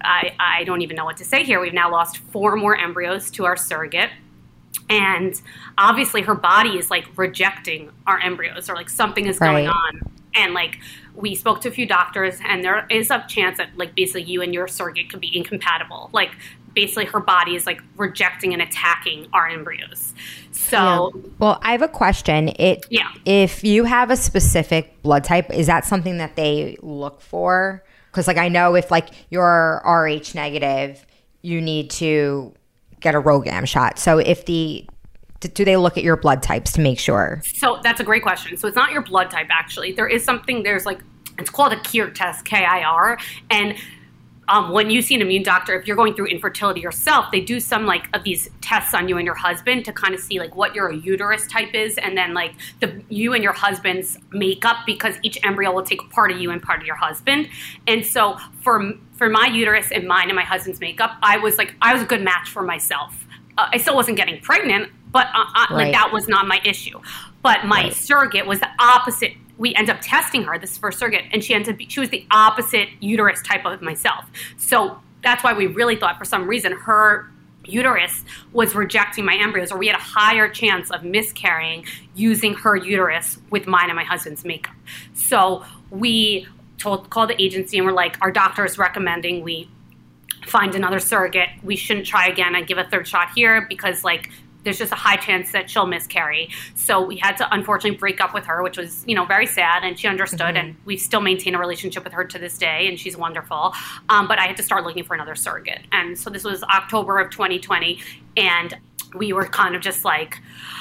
Speaker 5: I don't even know what to say here. We've now lost 4 more embryos to our surrogate. And obviously her body is like rejecting our embryos, or like something is going on. And like we spoke to a few doctors, and there is a chance that like basically you and your surrogate could be incompatible. Like basically her body is like rejecting and attacking our embryos. So,
Speaker 4: well, I have a question. If you have a specific blood type, is that something that they look for? Because like I know if like you're Rh negative, you need to get a RhoGAM shot. So if do they look at your blood types to make sure?
Speaker 5: So that's a great question. So it's not your blood type, actually. There's like, it's called a KIR test, KIR. And when you see an immune doctor, if you're going through infertility yourself, they do some like of these tests on you and your husband to kind of see like what your uterus type is, and then like you and your husband's makeup, because each embryo will take part of you and part of your husband. And so for my uterus and mine and my husband's makeup, I was a good match for myself. I still wasn't getting pregnant, but like that was not my issue. But my surrogate was the opposite. We ended up testing her, this first surrogate, and she was the opposite uterus type of myself. So that's why we really thought for some reason her uterus was rejecting my embryos, or we had a higher chance of miscarrying using her uterus with mine and my husband's makeup. So we called the agency, and we're like, our doctor is recommending we find another surrogate. We shouldn't try again and give a 3rd shot here because like there's just a high chance that she'll miscarry. So we had to unfortunately break up with her, which was, very sad, and she understood, and we still maintain a relationship with her to this day, and she's wonderful. But I had to start looking for another surrogate. And so this was October of 2020, and we were kind of just like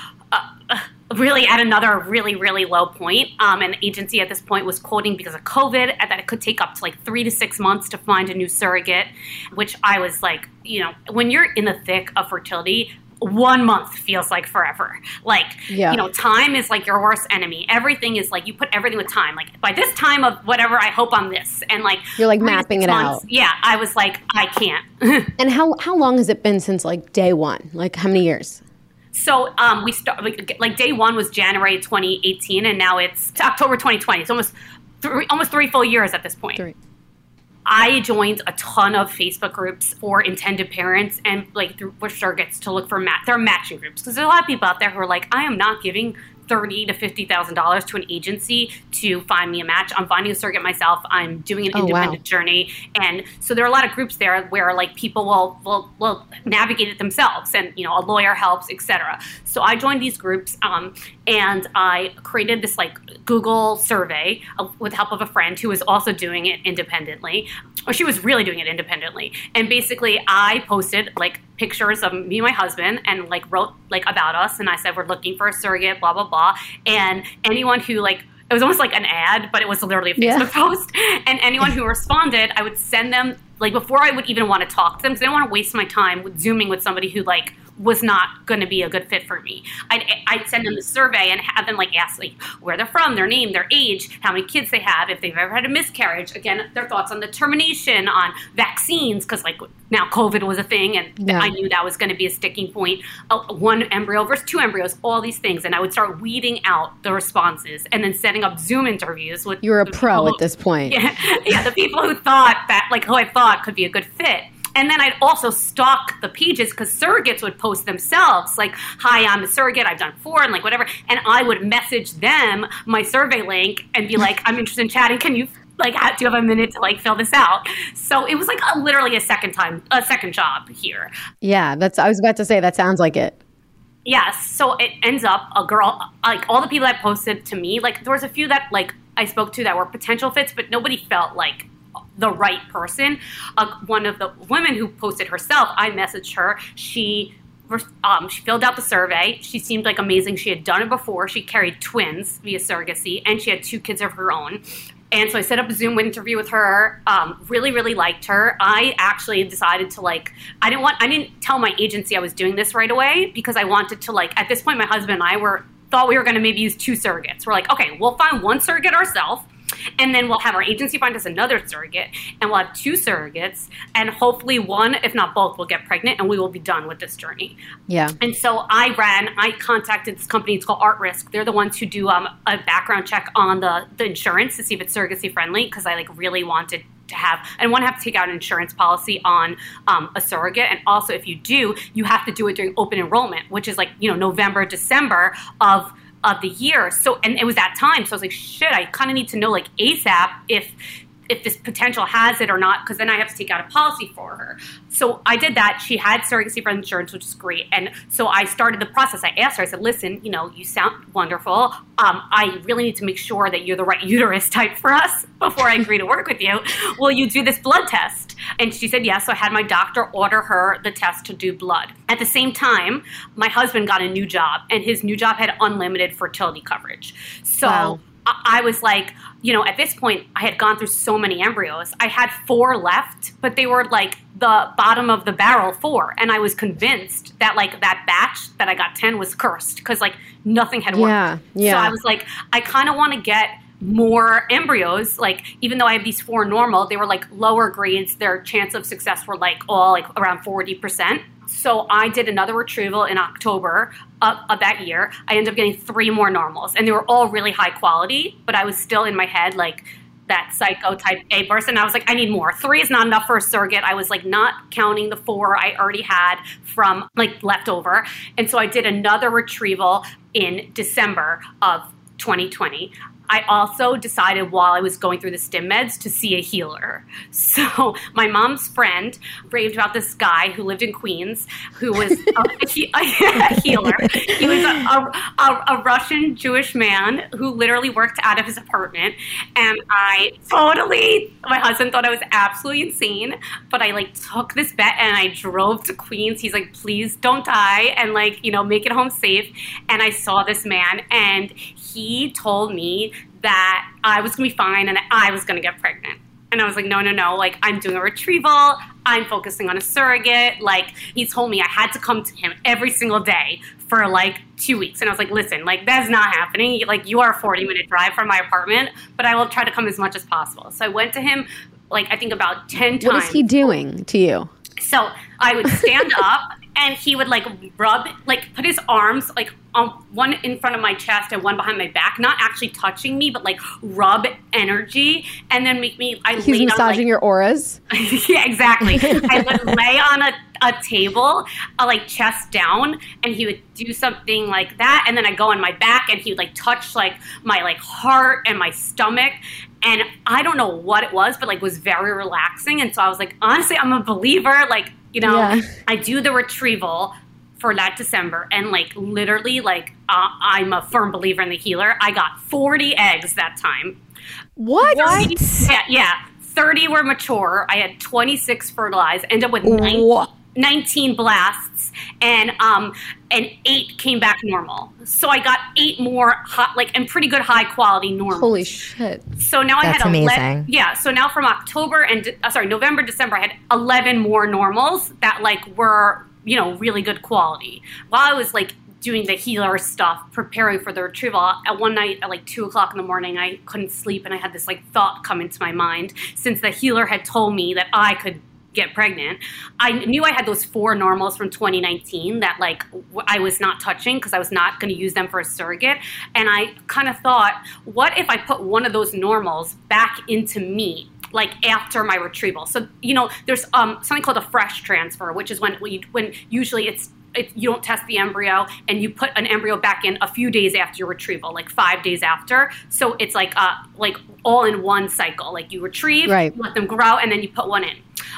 Speaker 5: really at another really, really low point. And the agency at this point was quoting, because of COVID, that it could take up to like 3 to 6 months to find a new surrogate, which I was like, when you're in the thick of fertility, 1 month feels like forever. Like, time is like your worst enemy. Everything is like, you put everything with time. Like, by this time of whatever, I hope I'm this. And like,
Speaker 3: you're like mapping it out.
Speaker 5: Yeah. I was like, I can't.
Speaker 3: And how long has it been since like day one? Like how many years?
Speaker 5: So we started, like day one was January 2018, and now it's October 2020. It's almost 3 full years at this point. I joined a ton of Facebook groups for intended parents and like through surrogates to look for there are matching groups, because there's a lot of people out there who are like, I am not giving $30,000 to $50,000 to an agency to find me a match. I'm finding a surrogate myself. I'm doing an independent journey. And so there are a lot of groups there where like people will navigate it themselves, and a lawyer helps, etc. So I joined these groups and I created this like Google survey with the help of a friend who was also doing it independently, or she was really doing it independently. And basically I posted like pictures of me and my husband and like wrote like about us, and I said we're looking for a surrogate, blah blah blah. And anyone who like, it was almost like an ad, but it was literally a Facebook post. And anyone who responded, I would send them, like before I would even want to talk to them, because I didn't want to waste my time with Zooming with somebody who like was not going to be a good fit for me. I'd send them the survey and have them like ask like where they're from, their name, their age, how many kids they have, if they've ever had a miscarriage, again, their thoughts on the termination, on vaccines, because like now COVID was a thing, and I knew that was going to be a sticking point. One embryo versus two embryos, all these things. And I would start weeding out the responses and then setting up Zoom interviews with
Speaker 3: You're a pro at this point.
Speaker 5: Yeah, the people who thought that, like who I thought could be a good fit. And then I'd also stalk the pages, because surrogates would post themselves like, hi, I'm a surrogate, I've done 4 and like whatever. And I would message them my survey link and be like, I'm interested in chatting. Can you like, do you have a minute to like fill this out? So it was like literally a second job here.
Speaker 3: Yeah, I was about to say, that sounds like it.
Speaker 5: Yes. So it ends up a girl, like all the people that posted to me, like there was a few that like I spoke to that were potential fits, but nobody felt like the right person. One of the women who posted herself, I messaged her. She filled out the survey. She seemed like amazing. She had done it before. She carried twins via surrogacy, and she had 2 kids of her own. And so I set up a Zoom interview with her. Really, really liked her. I actually decided to like, I didn't tell my agency I was doing this right away, because I wanted to like, at this point, my husband and I thought we were going to maybe use 2 surrogates. We're like, okay, we'll find one surrogate ourselves, and then we'll have our agency find us another surrogate, and we'll have 2 surrogates, and hopefully one, if not both, will get pregnant, and we will be done with this journey.
Speaker 3: Yeah.
Speaker 5: And so I contacted this company. It's called Art Risk. They're the ones who do a background check on the insurance to see if it's surrogacy friendly, because I like really wanted to have, I want to have to take out an insurance policy on a surrogate. And also, if you do, you have to do it during open enrollment, which is like, November, December of the year. So, and it was that time. So I was like, shit, I kind of need to know like ASAP if this potential has it or not, because then I have to take out a policy for her. So I did that. She had surrogacy for insurance, which is great. And so I started the process. I asked her, I said, listen, you sound wonderful. I really need to make sure that you're the right uterus type for us before I agree to work with you. Will you do this blood test? And she said yes. So I had my doctor order her the test to do blood. At the same time, my husband got a new job, and his new job had unlimited fertility coverage. So wow. I was like, at this point, I had gone through so many embryos. I had 4 left, but they were like the bottom of the barrel 4. And I was convinced that like that batch that I got 10 was cursed, because like nothing had worked. Yeah. So I was like, I kind of want to get more embryos. Like, even though I have these 4 normal, they were like lower grades. Their chance of success were like all like around 40%. So I did another retrieval in October of that year. I ended up getting 3 more normals, and they were all really high quality, but I was still in my head like that psycho type A person. I was like, I need more. 3 is not enough for a surrogate. I was like not counting the 4 I already had from like leftover. And so I did another retrieval in December of 2020. I also decided while I was going through the stim meds to see a healer. So my mom's friend raved about this guy who lived in Queens who was a healer. He was a Russian Jewish man who literally worked out of his apartment. And my husband thought I was absolutely insane, but I like took this bet and I drove to Queens. He's like, please don't die, and like, make it home safe. And I saw this man, and he told me that I was going to be fine and that I was going to get pregnant. And I was like, no. Like, I'm doing a retrieval. I'm focusing on a surrogate. Like, he told me I had to come to him every single day for like 2 weeks. And I was like, listen, like, that's not happening. Like, you are a 40-minute drive from my apartment, but I will try to come as much as possible. So I went to him, like, I think about 10 times.
Speaker 3: What is he doing to you?
Speaker 5: So I would stand up and he would like rub, like put his arms like on one in front of my chest and one behind my back, not actually touching me, but like rub energy, and then make me.
Speaker 3: He's massaging your auras.
Speaker 5: Yeah, exactly. I would lay on a table, like chest down, and he would do something like that, and then I go on my back, and he would like touch like my like heart and my stomach. And I don't know what it was, but like was very relaxing. And so I was like, honestly, I'm a believer. Like, you know, I do the retrieval for that December. And like literally, like I'm a firm believer in the healer. I got 40 eggs that time.
Speaker 3: What?
Speaker 5: 30, yeah. 30 were mature. I had 26 fertilized. Ended up with 19 blasts, and 8 came back normal. So I got 8 more and pretty good high quality normals.
Speaker 3: Holy shit!
Speaker 5: So now
Speaker 4: That's
Speaker 5: I had
Speaker 4: amazing.
Speaker 5: Yeah. So now from November, December, I had 11 more normals that like were really good quality. While I was like doing the healer stuff, preparing for the retrieval, at one night at like 2:00 in the morning, I couldn't sleep, and I had this like thought come into my mind. Since the healer had told me that I could get pregnant, I knew I had those 4 normals from 2019 that like I was not touching because I was not going to use them for a surrogate. And I kind of thought, what if I put one of those normals back into me, like after my retrieval? So there's something called a fresh transfer, which is when usually you don't test the embryo and you put an embryo back in a few days after your retrieval, like 5 days after. So it's like all in one cycle. Like you retrieve,
Speaker 3: right,
Speaker 5: you let them grow, and then you put one in.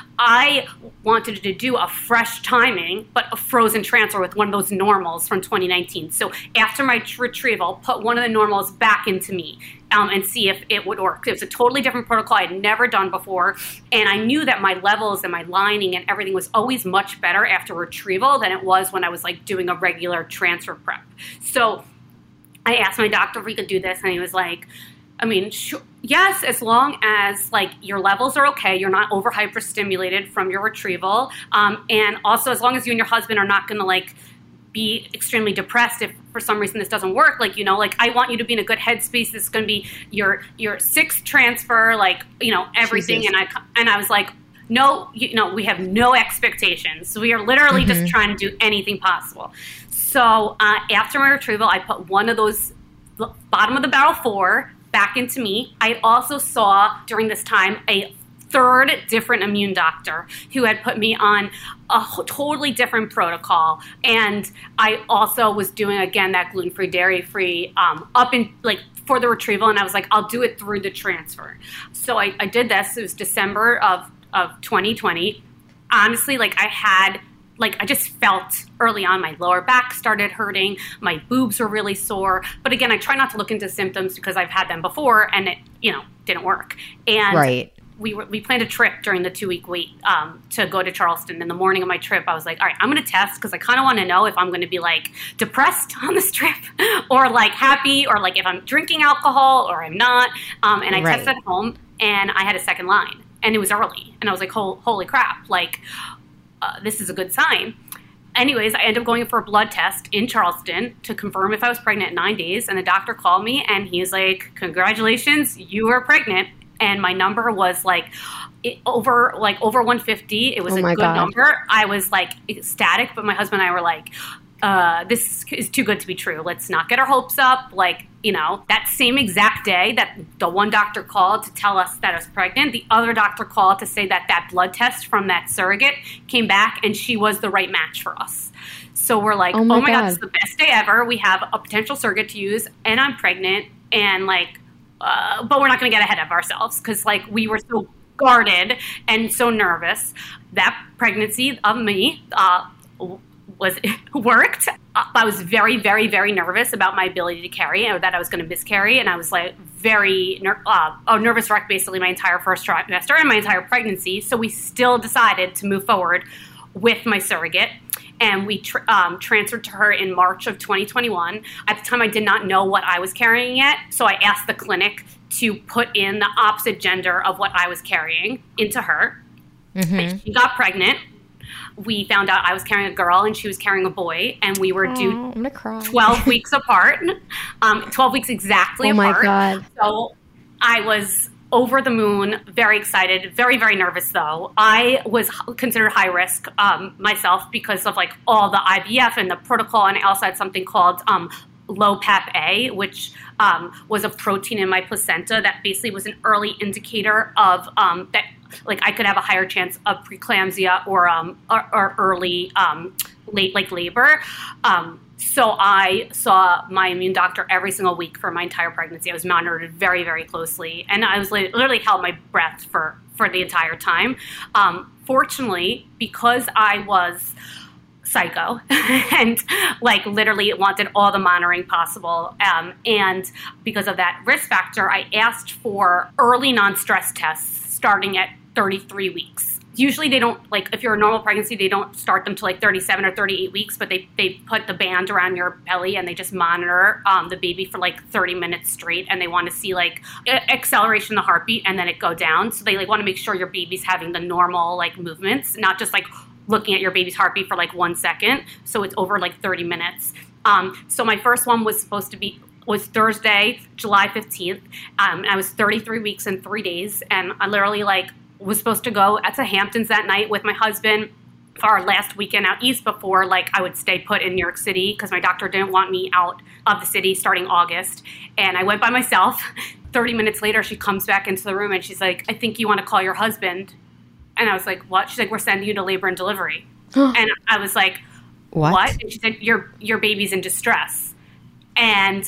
Speaker 5: I wanted to do a fresh timing, but a frozen transfer with one of those normals from 2019. So after my retrieval, put one of the normals back into me and see if it would work. It was a totally different protocol I had never done before. And I knew that my levels and my lining and everything was always much better after retrieval than it was when I was like doing a regular transfer prep. So I asked my doctor if we could do this, and he was like, sure, yes, as long as like your levels are okay, you're not over hyperstimulated from your retrieval, and also as long as you and your husband are not going to like be extremely depressed if for some reason this doesn't work. Like I want you to be in a good headspace. This is going to be your 6th transfer, like everything. Jesus. And I was like, no, we have no expectations. So we are literally just trying to do anything possible. So after my retrieval, I put one of those bottom of the barrel 4 back into me. I also saw during this time a 3rd different immune doctor who had put me on a totally different protocol. And I also was doing, again, that gluten-free, dairy-free up in like for the retrieval. And I was like, I'll do it through the transfer. So I did this. It was December of 2020. Honestly, I just felt early on my lower back started hurting. My boobs were really sore. But again, I try not to look into symptoms because I've had them before and it, didn't work. And
Speaker 4: right.
Speaker 5: We planned a trip during the 2-week wait to go to Charleston. In the morning of my trip, I was like, all right, I'm going to test because I kind of want to know if I'm going to be like depressed on this trip or like happy or like if I'm drinking alcohol or I'm not. And I tested at home and I had a second line and it was early. And I was like, holy crap, like this is a good sign. Anyways, I ended up going for a blood test in Charleston to confirm if I was pregnant in 9 days. And the doctor called me and he's like, congratulations, you are pregnant. And my number was over 150. It was a good number. I was like ecstatic, but my husband and I were like, this is too good to be true. Let's not get our hopes up. Like, that same exact day that the one doctor called to tell us that I was pregnant, the other doctor called to say that blood test from that surrogate came back and she was the right match for us. So we're like, oh my God, this is the best day ever. We have a potential surrogate to use and I'm pregnant and but we're not going to get ahead of ourselves because we were so guarded and so nervous. That pregnancy of me worked. I was very, very, very nervous about my ability to carry or that I was going to miscarry. And I was very nervous wreck basically my entire first trimester and my entire pregnancy. So we still decided to move forward with my surrogate. And we transferred to her in March of 2021. At the time, I did not know what I was carrying yet. So I asked the clinic to put in the opposite gender of what I was carrying into her. And she got pregnant. We found out I was carrying a girl and she was carrying a boy. And we were due 12 weeks apart. 12 weeks exactly apart. Oh, my God. So I was over the moon, very excited, very, very nervous though. I was considered high risk myself because of like all the IVF and the protocol, and I also had something called low PAP-A, which was a protein in my placenta that basically was an early indicator of that like I could have a higher chance of preeclampsia or early late like labor. So I saw my immune doctor every single week for my entire pregnancy. I was monitored very, very closely. And I was literally held my breath for the entire time. Fortunately, because I was psycho and like literally wanted all the monitoring possible. And because of that risk factor, I asked for early non-stress tests starting at 33 weeks. Usually they don't, like, if you're a normal pregnancy, they don't start them to like 37 or 38 weeks, but they put the band around your belly and they just monitor the baby for like 30 minutes straight. And they want to see like acceleration of the heartbeat and then it go down. So they like want to make sure your baby's having the normal like movements, not just like looking at your baby's heartbeat for like 1 second. So it's over like 30 minutes. So my first one was was Thursday, July 15th. I was 33 weeks and 3 days. And I literally like was supposed to go to Hamptons that night with my husband for our last weekend out east before like I would stay put in New York City because my doctor didn't want me out of the city starting August. And I went by myself. 30 minutes later, she comes back into the room and she's like, I think you want to call your husband. And I was like, what? She's like, we're sending you to labor and delivery. And I was like, what? And she said, your baby's in distress. And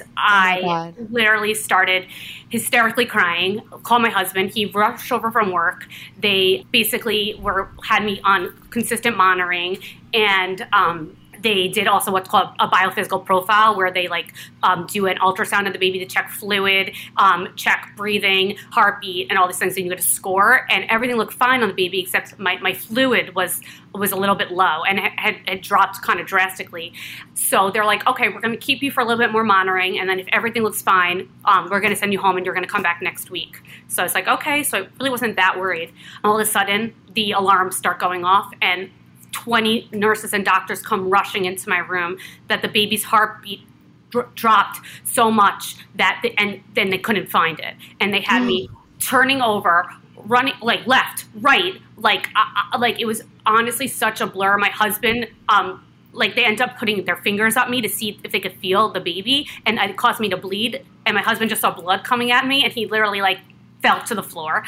Speaker 5: I literally started hysterically crying, called my husband. He rushed over from work. They basically had me on consistent monitoring, and they did also what's called a biophysical profile, where they like do an ultrasound of the baby to check fluid, check breathing, heartbeat, and all these things. And you get a score, and everything looked fine on the baby except my fluid was a little bit low and had dropped kind of drastically. So they're like, okay, we're going to keep you for a little bit more monitoring, and then if everything looks fine, we're going to send you home, and you're going to come back next week. So I was like, okay. So I really wasn't that worried. All of a sudden, the alarms start going off, and 20 nurses and doctors come rushing into my room that the baby's heartbeat dropped so much that and then they couldn't find it. And they had me turning over, running like left, right, like it was honestly such a blur. My husband, like they ended up putting their fingers up me to see if they could feel the baby, and it caused me to bleed. And my husband just saw blood coming at me, and he literally like fell to the floor.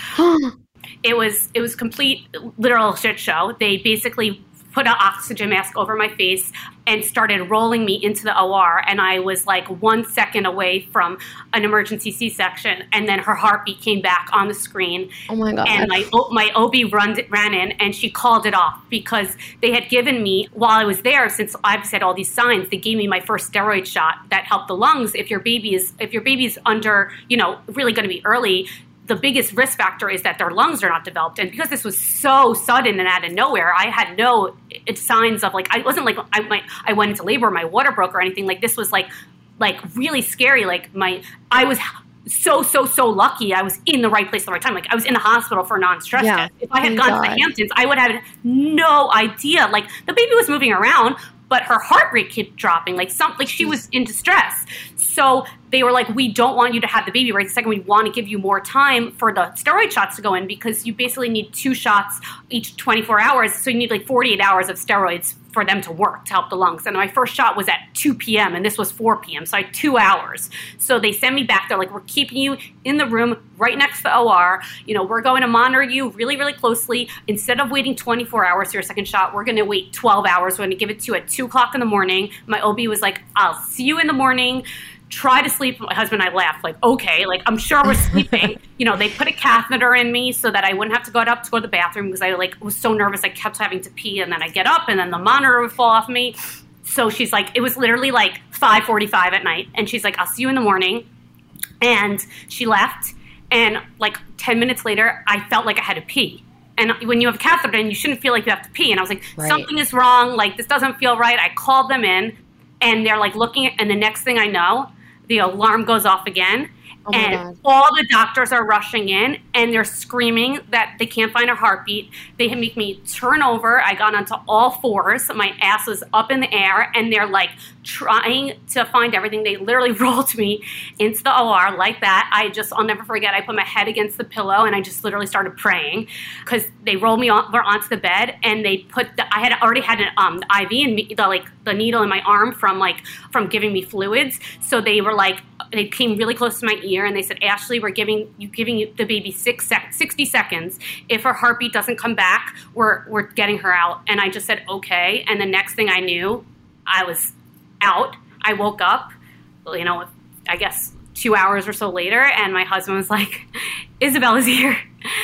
Speaker 5: It was complete literal shit show. They basically put an oxygen mask over my face and started rolling me into the OR. And I was like 1 second away from an emergency C-section. And then her heartbeat came back on the screen.
Speaker 3: Oh my God.
Speaker 5: And my OB ran in and she called it off because they had given me, while I was there, since I've said all these signs, they gave me my first steroid shot that helped the lungs. If your baby's under, really going to be early, the biggest risk factor is that their lungs are not developed. And because this was so sudden and out of nowhere, I had no signs of like, I wasn't like, I went into labor, my water broke or anything. Like this was like really scary. Like I was so lucky I was in the right place at the right time. Like I was in the hospital for a non-stress test. If I had gone to the Hamptons, I would have no idea. Like the baby was moving around, but her heart rate kept dropping. Like she was in distress. So they were like, we don't want you to have the baby right this second. We want to give you more time for the steroid shots to go in because you basically need 2 shots each 24 hours. So you need like 48 hours of steroids for them to work to help the lungs. And my first shot was at 2 p.m. and this was 4 p.m. So I had 2 hours. So they sent me back. They're like, we're keeping you in the room right next to the OR. We're going to monitor you really, really closely. Instead of waiting 24 hours for your second shot, we're going to wait 12 hours. We're going to give it to you at 2 o'clock in the morning. My OB was like, I'll see you in the morning. Try to sleep. My husband and I laughed like, okay, like I'm sure we're sleeping. They put a catheter in me so that I wouldn't have to go to the bathroom because I was so nervous. I kept having to pee and then I get up and then the monitor would fall off me. So she's like, it was literally like 5:45 at night. And she's like, I'll see you in the morning. And she left. And like 10 minutes later, I felt like I had to pee. And when you have a catheter in, you shouldn't feel like you have to pee. And I was like, Something is wrong. Like this doesn't feel right. I called them in and they're like looking at, and the next thing I know, the alarm goes off again, and all the doctors are rushing in and they're screaming that they can't find her heartbeat. They make me turn over. I got onto all fours. My ass was up in the air and they're like trying to find everything. They literally rolled me into the OR like that. I'll never forget. I put my head against the pillow and I just literally started praying because they rolled me onto the bed and they I had already had an IV in me, the needle in my arm from giving me fluids. So they were like, they came really close to my ear and they said, Ashley, we're giving you the baby 60 seconds. If her heartbeat doesn't come back, we're getting her out. And I just said, okay. And the next thing I knew, I was out. I woke up, I guess 2 hours or so later, and my husband was like, Isabella's here.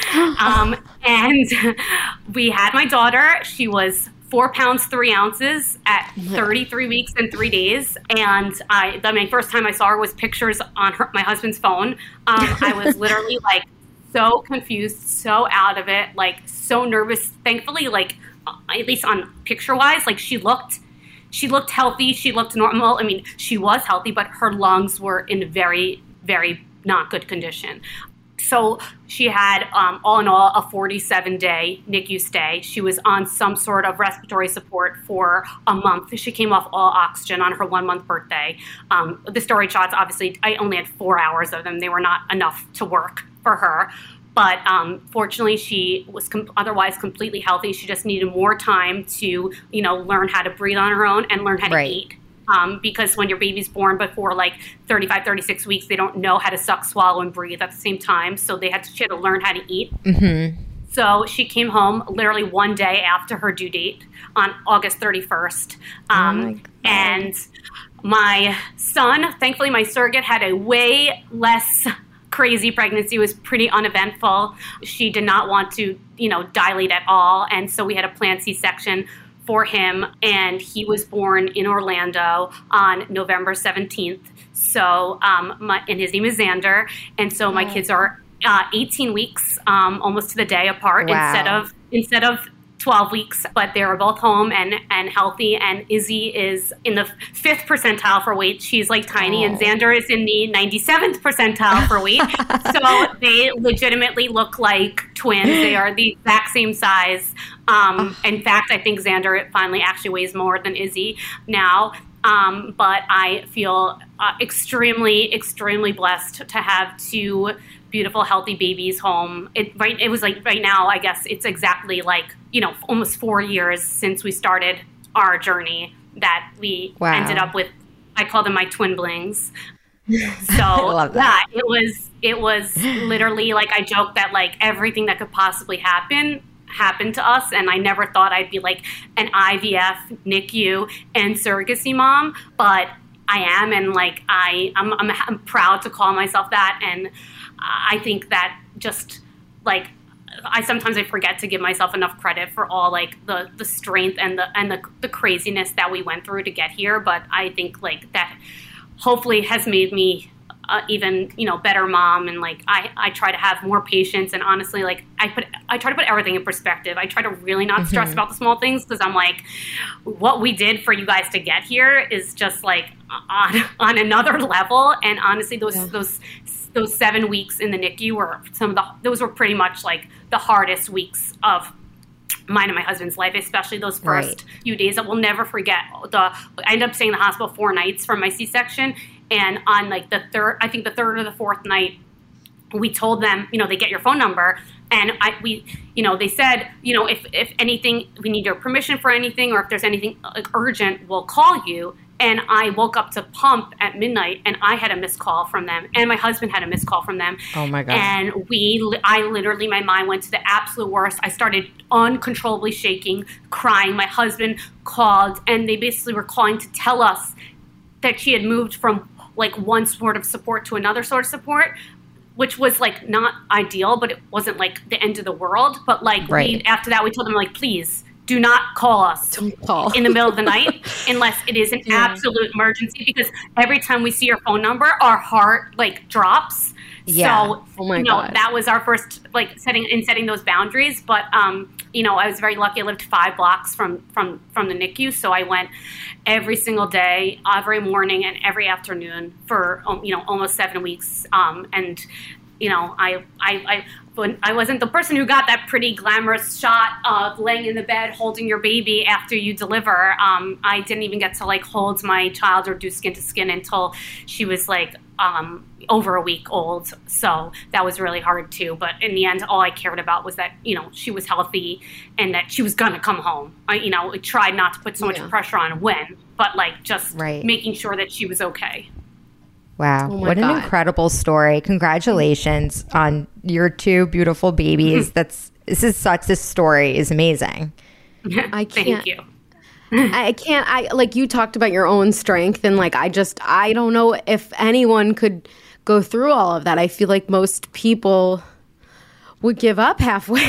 Speaker 5: And we had my daughter. She was 4 pounds, 3 ounces at 33 weeks and 3 days. And my first time I saw her was pictures on my husband's phone. I was literally like so confused, so out of it, like so nervous. Thankfully, at least on picture wise, she looked healthy. She looked normal. I mean, she was healthy, but her lungs were in very, very not good condition. So she had, all in all, a 47-day NICU stay. She was on some sort of respiratory support for a month. She came off all oxygen on her 1-month birthday. The storage shots, obviously, I only had 4 hours of them. They were not enough to work for her. But fortunately, she was otherwise completely healthy. She just needed more time to, learn how to breathe on her own and learn how to eat. Because when your baby's born before 35, 36 weeks, they don't know how to suck, swallow, and breathe at the same time. So she had to learn how to eat. Mm-hmm. So she came home literally one day after her due date on August 31st. And my son, thankfully my surrogate, had a way less crazy pregnancy. It was pretty uneventful. She did not want to, dilate at all. And so we had a planned C-section for him, and he was born in Orlando on November 17th. So, and his name is Xander. And so my kids are 18 weeks, almost to the day apart. Wow. instead of 12 weeks, but they were both home and healthy. And Izzy is in the 5th percentile for weight. She's tiny, and Xander is in the 97th percentile for weight. So they legitimately look like twins. They are the exact same size. In fact, I think Xander finally actually weighs more than Izzy now. But I feel extremely, extremely blessed to have 2 beautiful, healthy babies home. It was right now, I guess it's exactly almost 4 years since we started our journey that we ended up with, I call them my twin blings. So love that. It was literally I joke that everything that could possibly happen happened to us, and I never thought I'd be an IVF, NICU, and surrogacy mom, but I am, and I'm proud to call myself that. And I think that just I sometimes forget to give myself enough credit for all the strength and the craziness that we went through to get here. But I think that hopefully has made me even better mom, and I try to have more patience, and honestly I try to put everything in perspective. I try to really not stress about the small things, because I'm what we did for you guys to get here is just on another level. And honestly, those 7 weeks in the NICU were those were pretty much the hardest weeks of mine and my husband's life, especially those first few days that we'll never forget. I ended up staying in the hospital 4 nights from my C-section, and on the third or the 4th night, we told them, they get your phone number, and they said, if anything, we need your permission for anything, or if there's anything urgent, we'll call you. And I woke up to pump at midnight, and I had a missed call from them, and my husband had a missed call from them.
Speaker 4: Oh my God.
Speaker 5: And I literally, my mind went to the absolute worst. I started uncontrollably shaking, crying. My husband called, and they basically were calling to tell us that she had moved from one sort of support to another sort of support, which was not ideal, but it wasn't the end of the world. But after that, we told them please do not call us in the middle of the night unless it is an absolute emergency, because every time we see your phone number, our heart drops. Yeah. So, God. That was our first setting those boundaries. But I was very lucky. I lived 5 blocks from the NICU, so I went every single day, every morning and every afternoon for almost 7 weeks. I wasn't the person who got that pretty glamorous shot of laying in the bed holding your baby after you deliver. I didn't even get to hold my child or do skin to skin until she was over a week old. So that was really hard too. But in the end, all I cared about was that, she was healthy and that she was going to come home. I tried not to put so much pressure on when, but just making sure that she was okay.
Speaker 4: Wow. What an incredible story. Congratulations on your 2 beautiful babies. This story is amazing.
Speaker 3: I can't.
Speaker 5: Thank you.
Speaker 3: I can't, you talked about your own strength and I don't know if anyone could go through all of that. I feel like most people would give up halfway.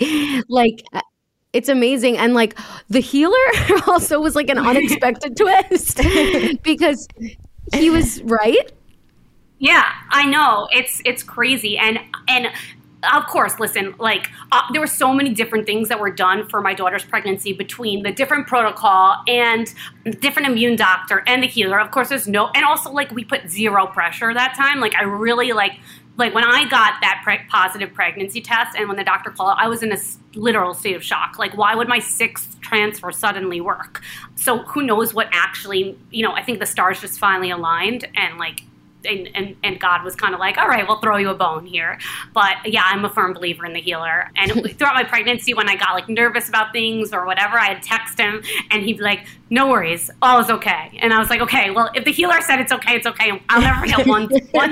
Speaker 3: It's amazing. And the healer also was an unexpected twist because he was right.
Speaker 5: Yeah, I know. It's crazy. And of course, listen, there were so many different things that were done for my daughter's pregnancy between the different protocol and the different immune doctor and the healer. Of course, and also we put zero pressure that time. I really when I got that positive pregnancy test and when the doctor called, I was in a literal state of shock. Why would my 6th transfer suddenly work? So who knows what actually, I think the stars just finally aligned and and God was kind of all right, we'll throw you a bone here. But yeah, I'm a firm believer in the healer. And throughout my pregnancy, when I got nervous about things or whatever, I'd text him and he'd be no worries, all is okay. And I was okay, well, if the healer said it's okay, it's okay. I'll never forget one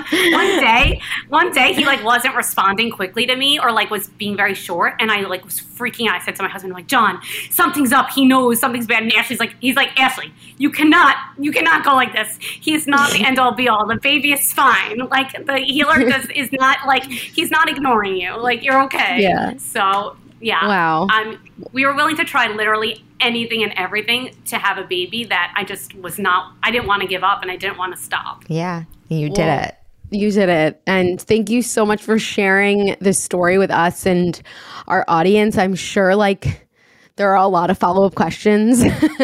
Speaker 5: day he wasn't responding quickly to me or was being very short. And I was freaking out. I said to my husband, John, something's up. He knows something's bad. And Ashley's he's Ashley, you cannot go like this. He's not the end all be all. The baby is fine. The healer is not he's not ignoring you. You're okay.
Speaker 3: Yeah.
Speaker 5: So yeah.
Speaker 3: Wow.
Speaker 5: We were willing to try literally anything and everything to have a baby that I just I didn't want to give up and I didn't want to stop.
Speaker 4: Yeah. You did it.
Speaker 3: You did it. And thank you so much for sharing this story with us and our audience. I'm sure there are a lot of follow-up questions.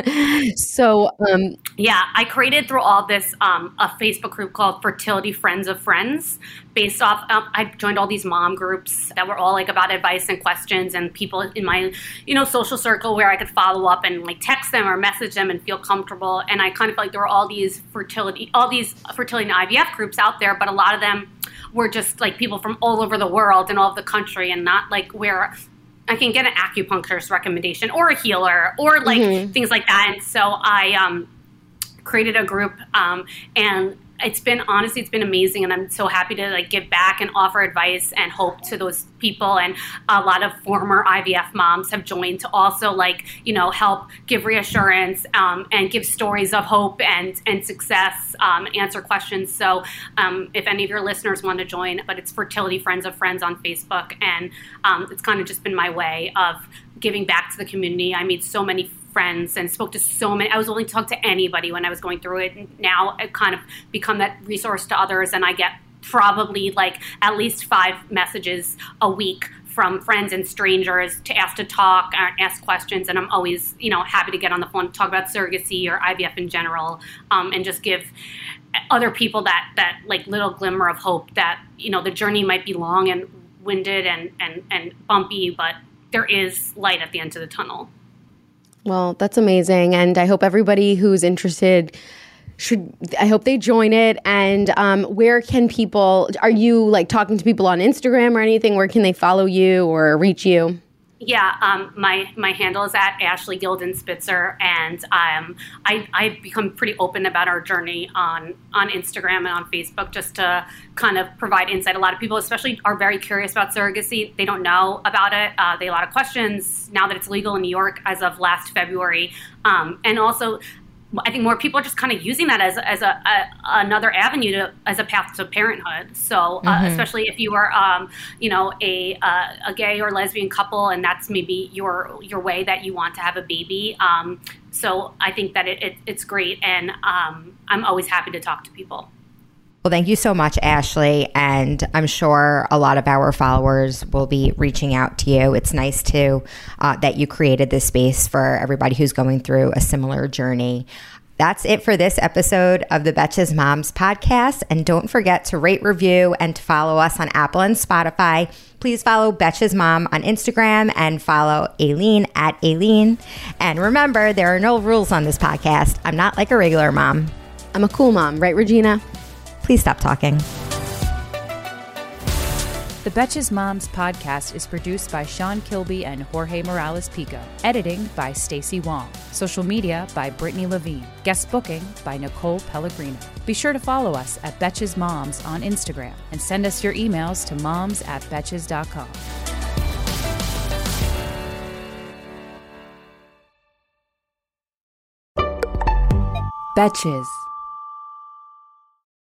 Speaker 3: So,
Speaker 5: yeah, I created through all this a Facebook group called Fertility Friends of Friends based off, I joined all these mom groups that were all about advice and questions and people in my, social circle where I could follow up and text them or message them and feel comfortable. And I kind of felt there were all these fertility and IVF groups out there, but a lot of them were just people from all over the world and all of the country and not where I can get an acupuncturist recommendation or a healer or things like that. And so I created a group and it's been amazing. And I'm so happy to give back and offer advice and hope to those people. And a lot of former IVF moms have joined to also help give reassurance and give stories of hope and success, answer questions. So if any of your listeners want to join, but it's Fertility Friends of Friends on Facebook. And it's kind of just been my way of giving back to the community. I made so many friends and spoke to so many. I was willing to talk to anybody when I was going through it. And now I've kind of become that resource to others. And I get probably at least 5 messages a week from friends and strangers to ask to talk or ask questions. And I'm always, happy to get on the phone, talk about surrogacy or IVF in general, and just give other people that little glimmer of hope that, the journey might be long and winded and bumpy, but there is light at the end of the tunnel.
Speaker 3: Well, that's amazing. And I hope everybody who's interested I hope they join it. And where can people, are you talking to people on Instagram or anything? Where can they follow you or reach you?
Speaker 5: Yeah, my handle is at Ashley Gilden Spitzer, and I've become pretty open about our journey on Instagram and on Facebook just to kind of provide insight. A lot of people especially are very curious about surrogacy. They don't know about it. They have a lot of questions now that it's legal in New York as of last February. And also, I think more people are just kind of using that as another avenue as a path to parenthood. So especially if you are, a gay or lesbian couple, and that's maybe your way that you want to have a baby. So I think that it's great, and I'm always happy to talk to people.
Speaker 4: Well, thank you so much, Ashley. And I'm sure a lot of our followers will be reaching out to you. It's nice to that you created this space for everybody who's going through a similar journey. That's it for this episode of the Betches Moms podcast. And don't forget to rate, review, and to follow us on Apple and Spotify. Please follow Betches Mom on Instagram and follow Aileen at Aileen. And remember, there are no rules on this podcast. I'm not like a regular mom.
Speaker 3: I'm a cool mom, right, Regina?
Speaker 4: Please stop talking.
Speaker 2: The Betches Moms podcast is produced by Sean Kilby and Jorge Morales-Pico. Editing by Stacey Wong. Social media by Brittany Levine. Guest booking by Nicole Pellegrino. Be sure to follow us at Betches Moms on Instagram and send us your emails to moms@betches.com. Betches.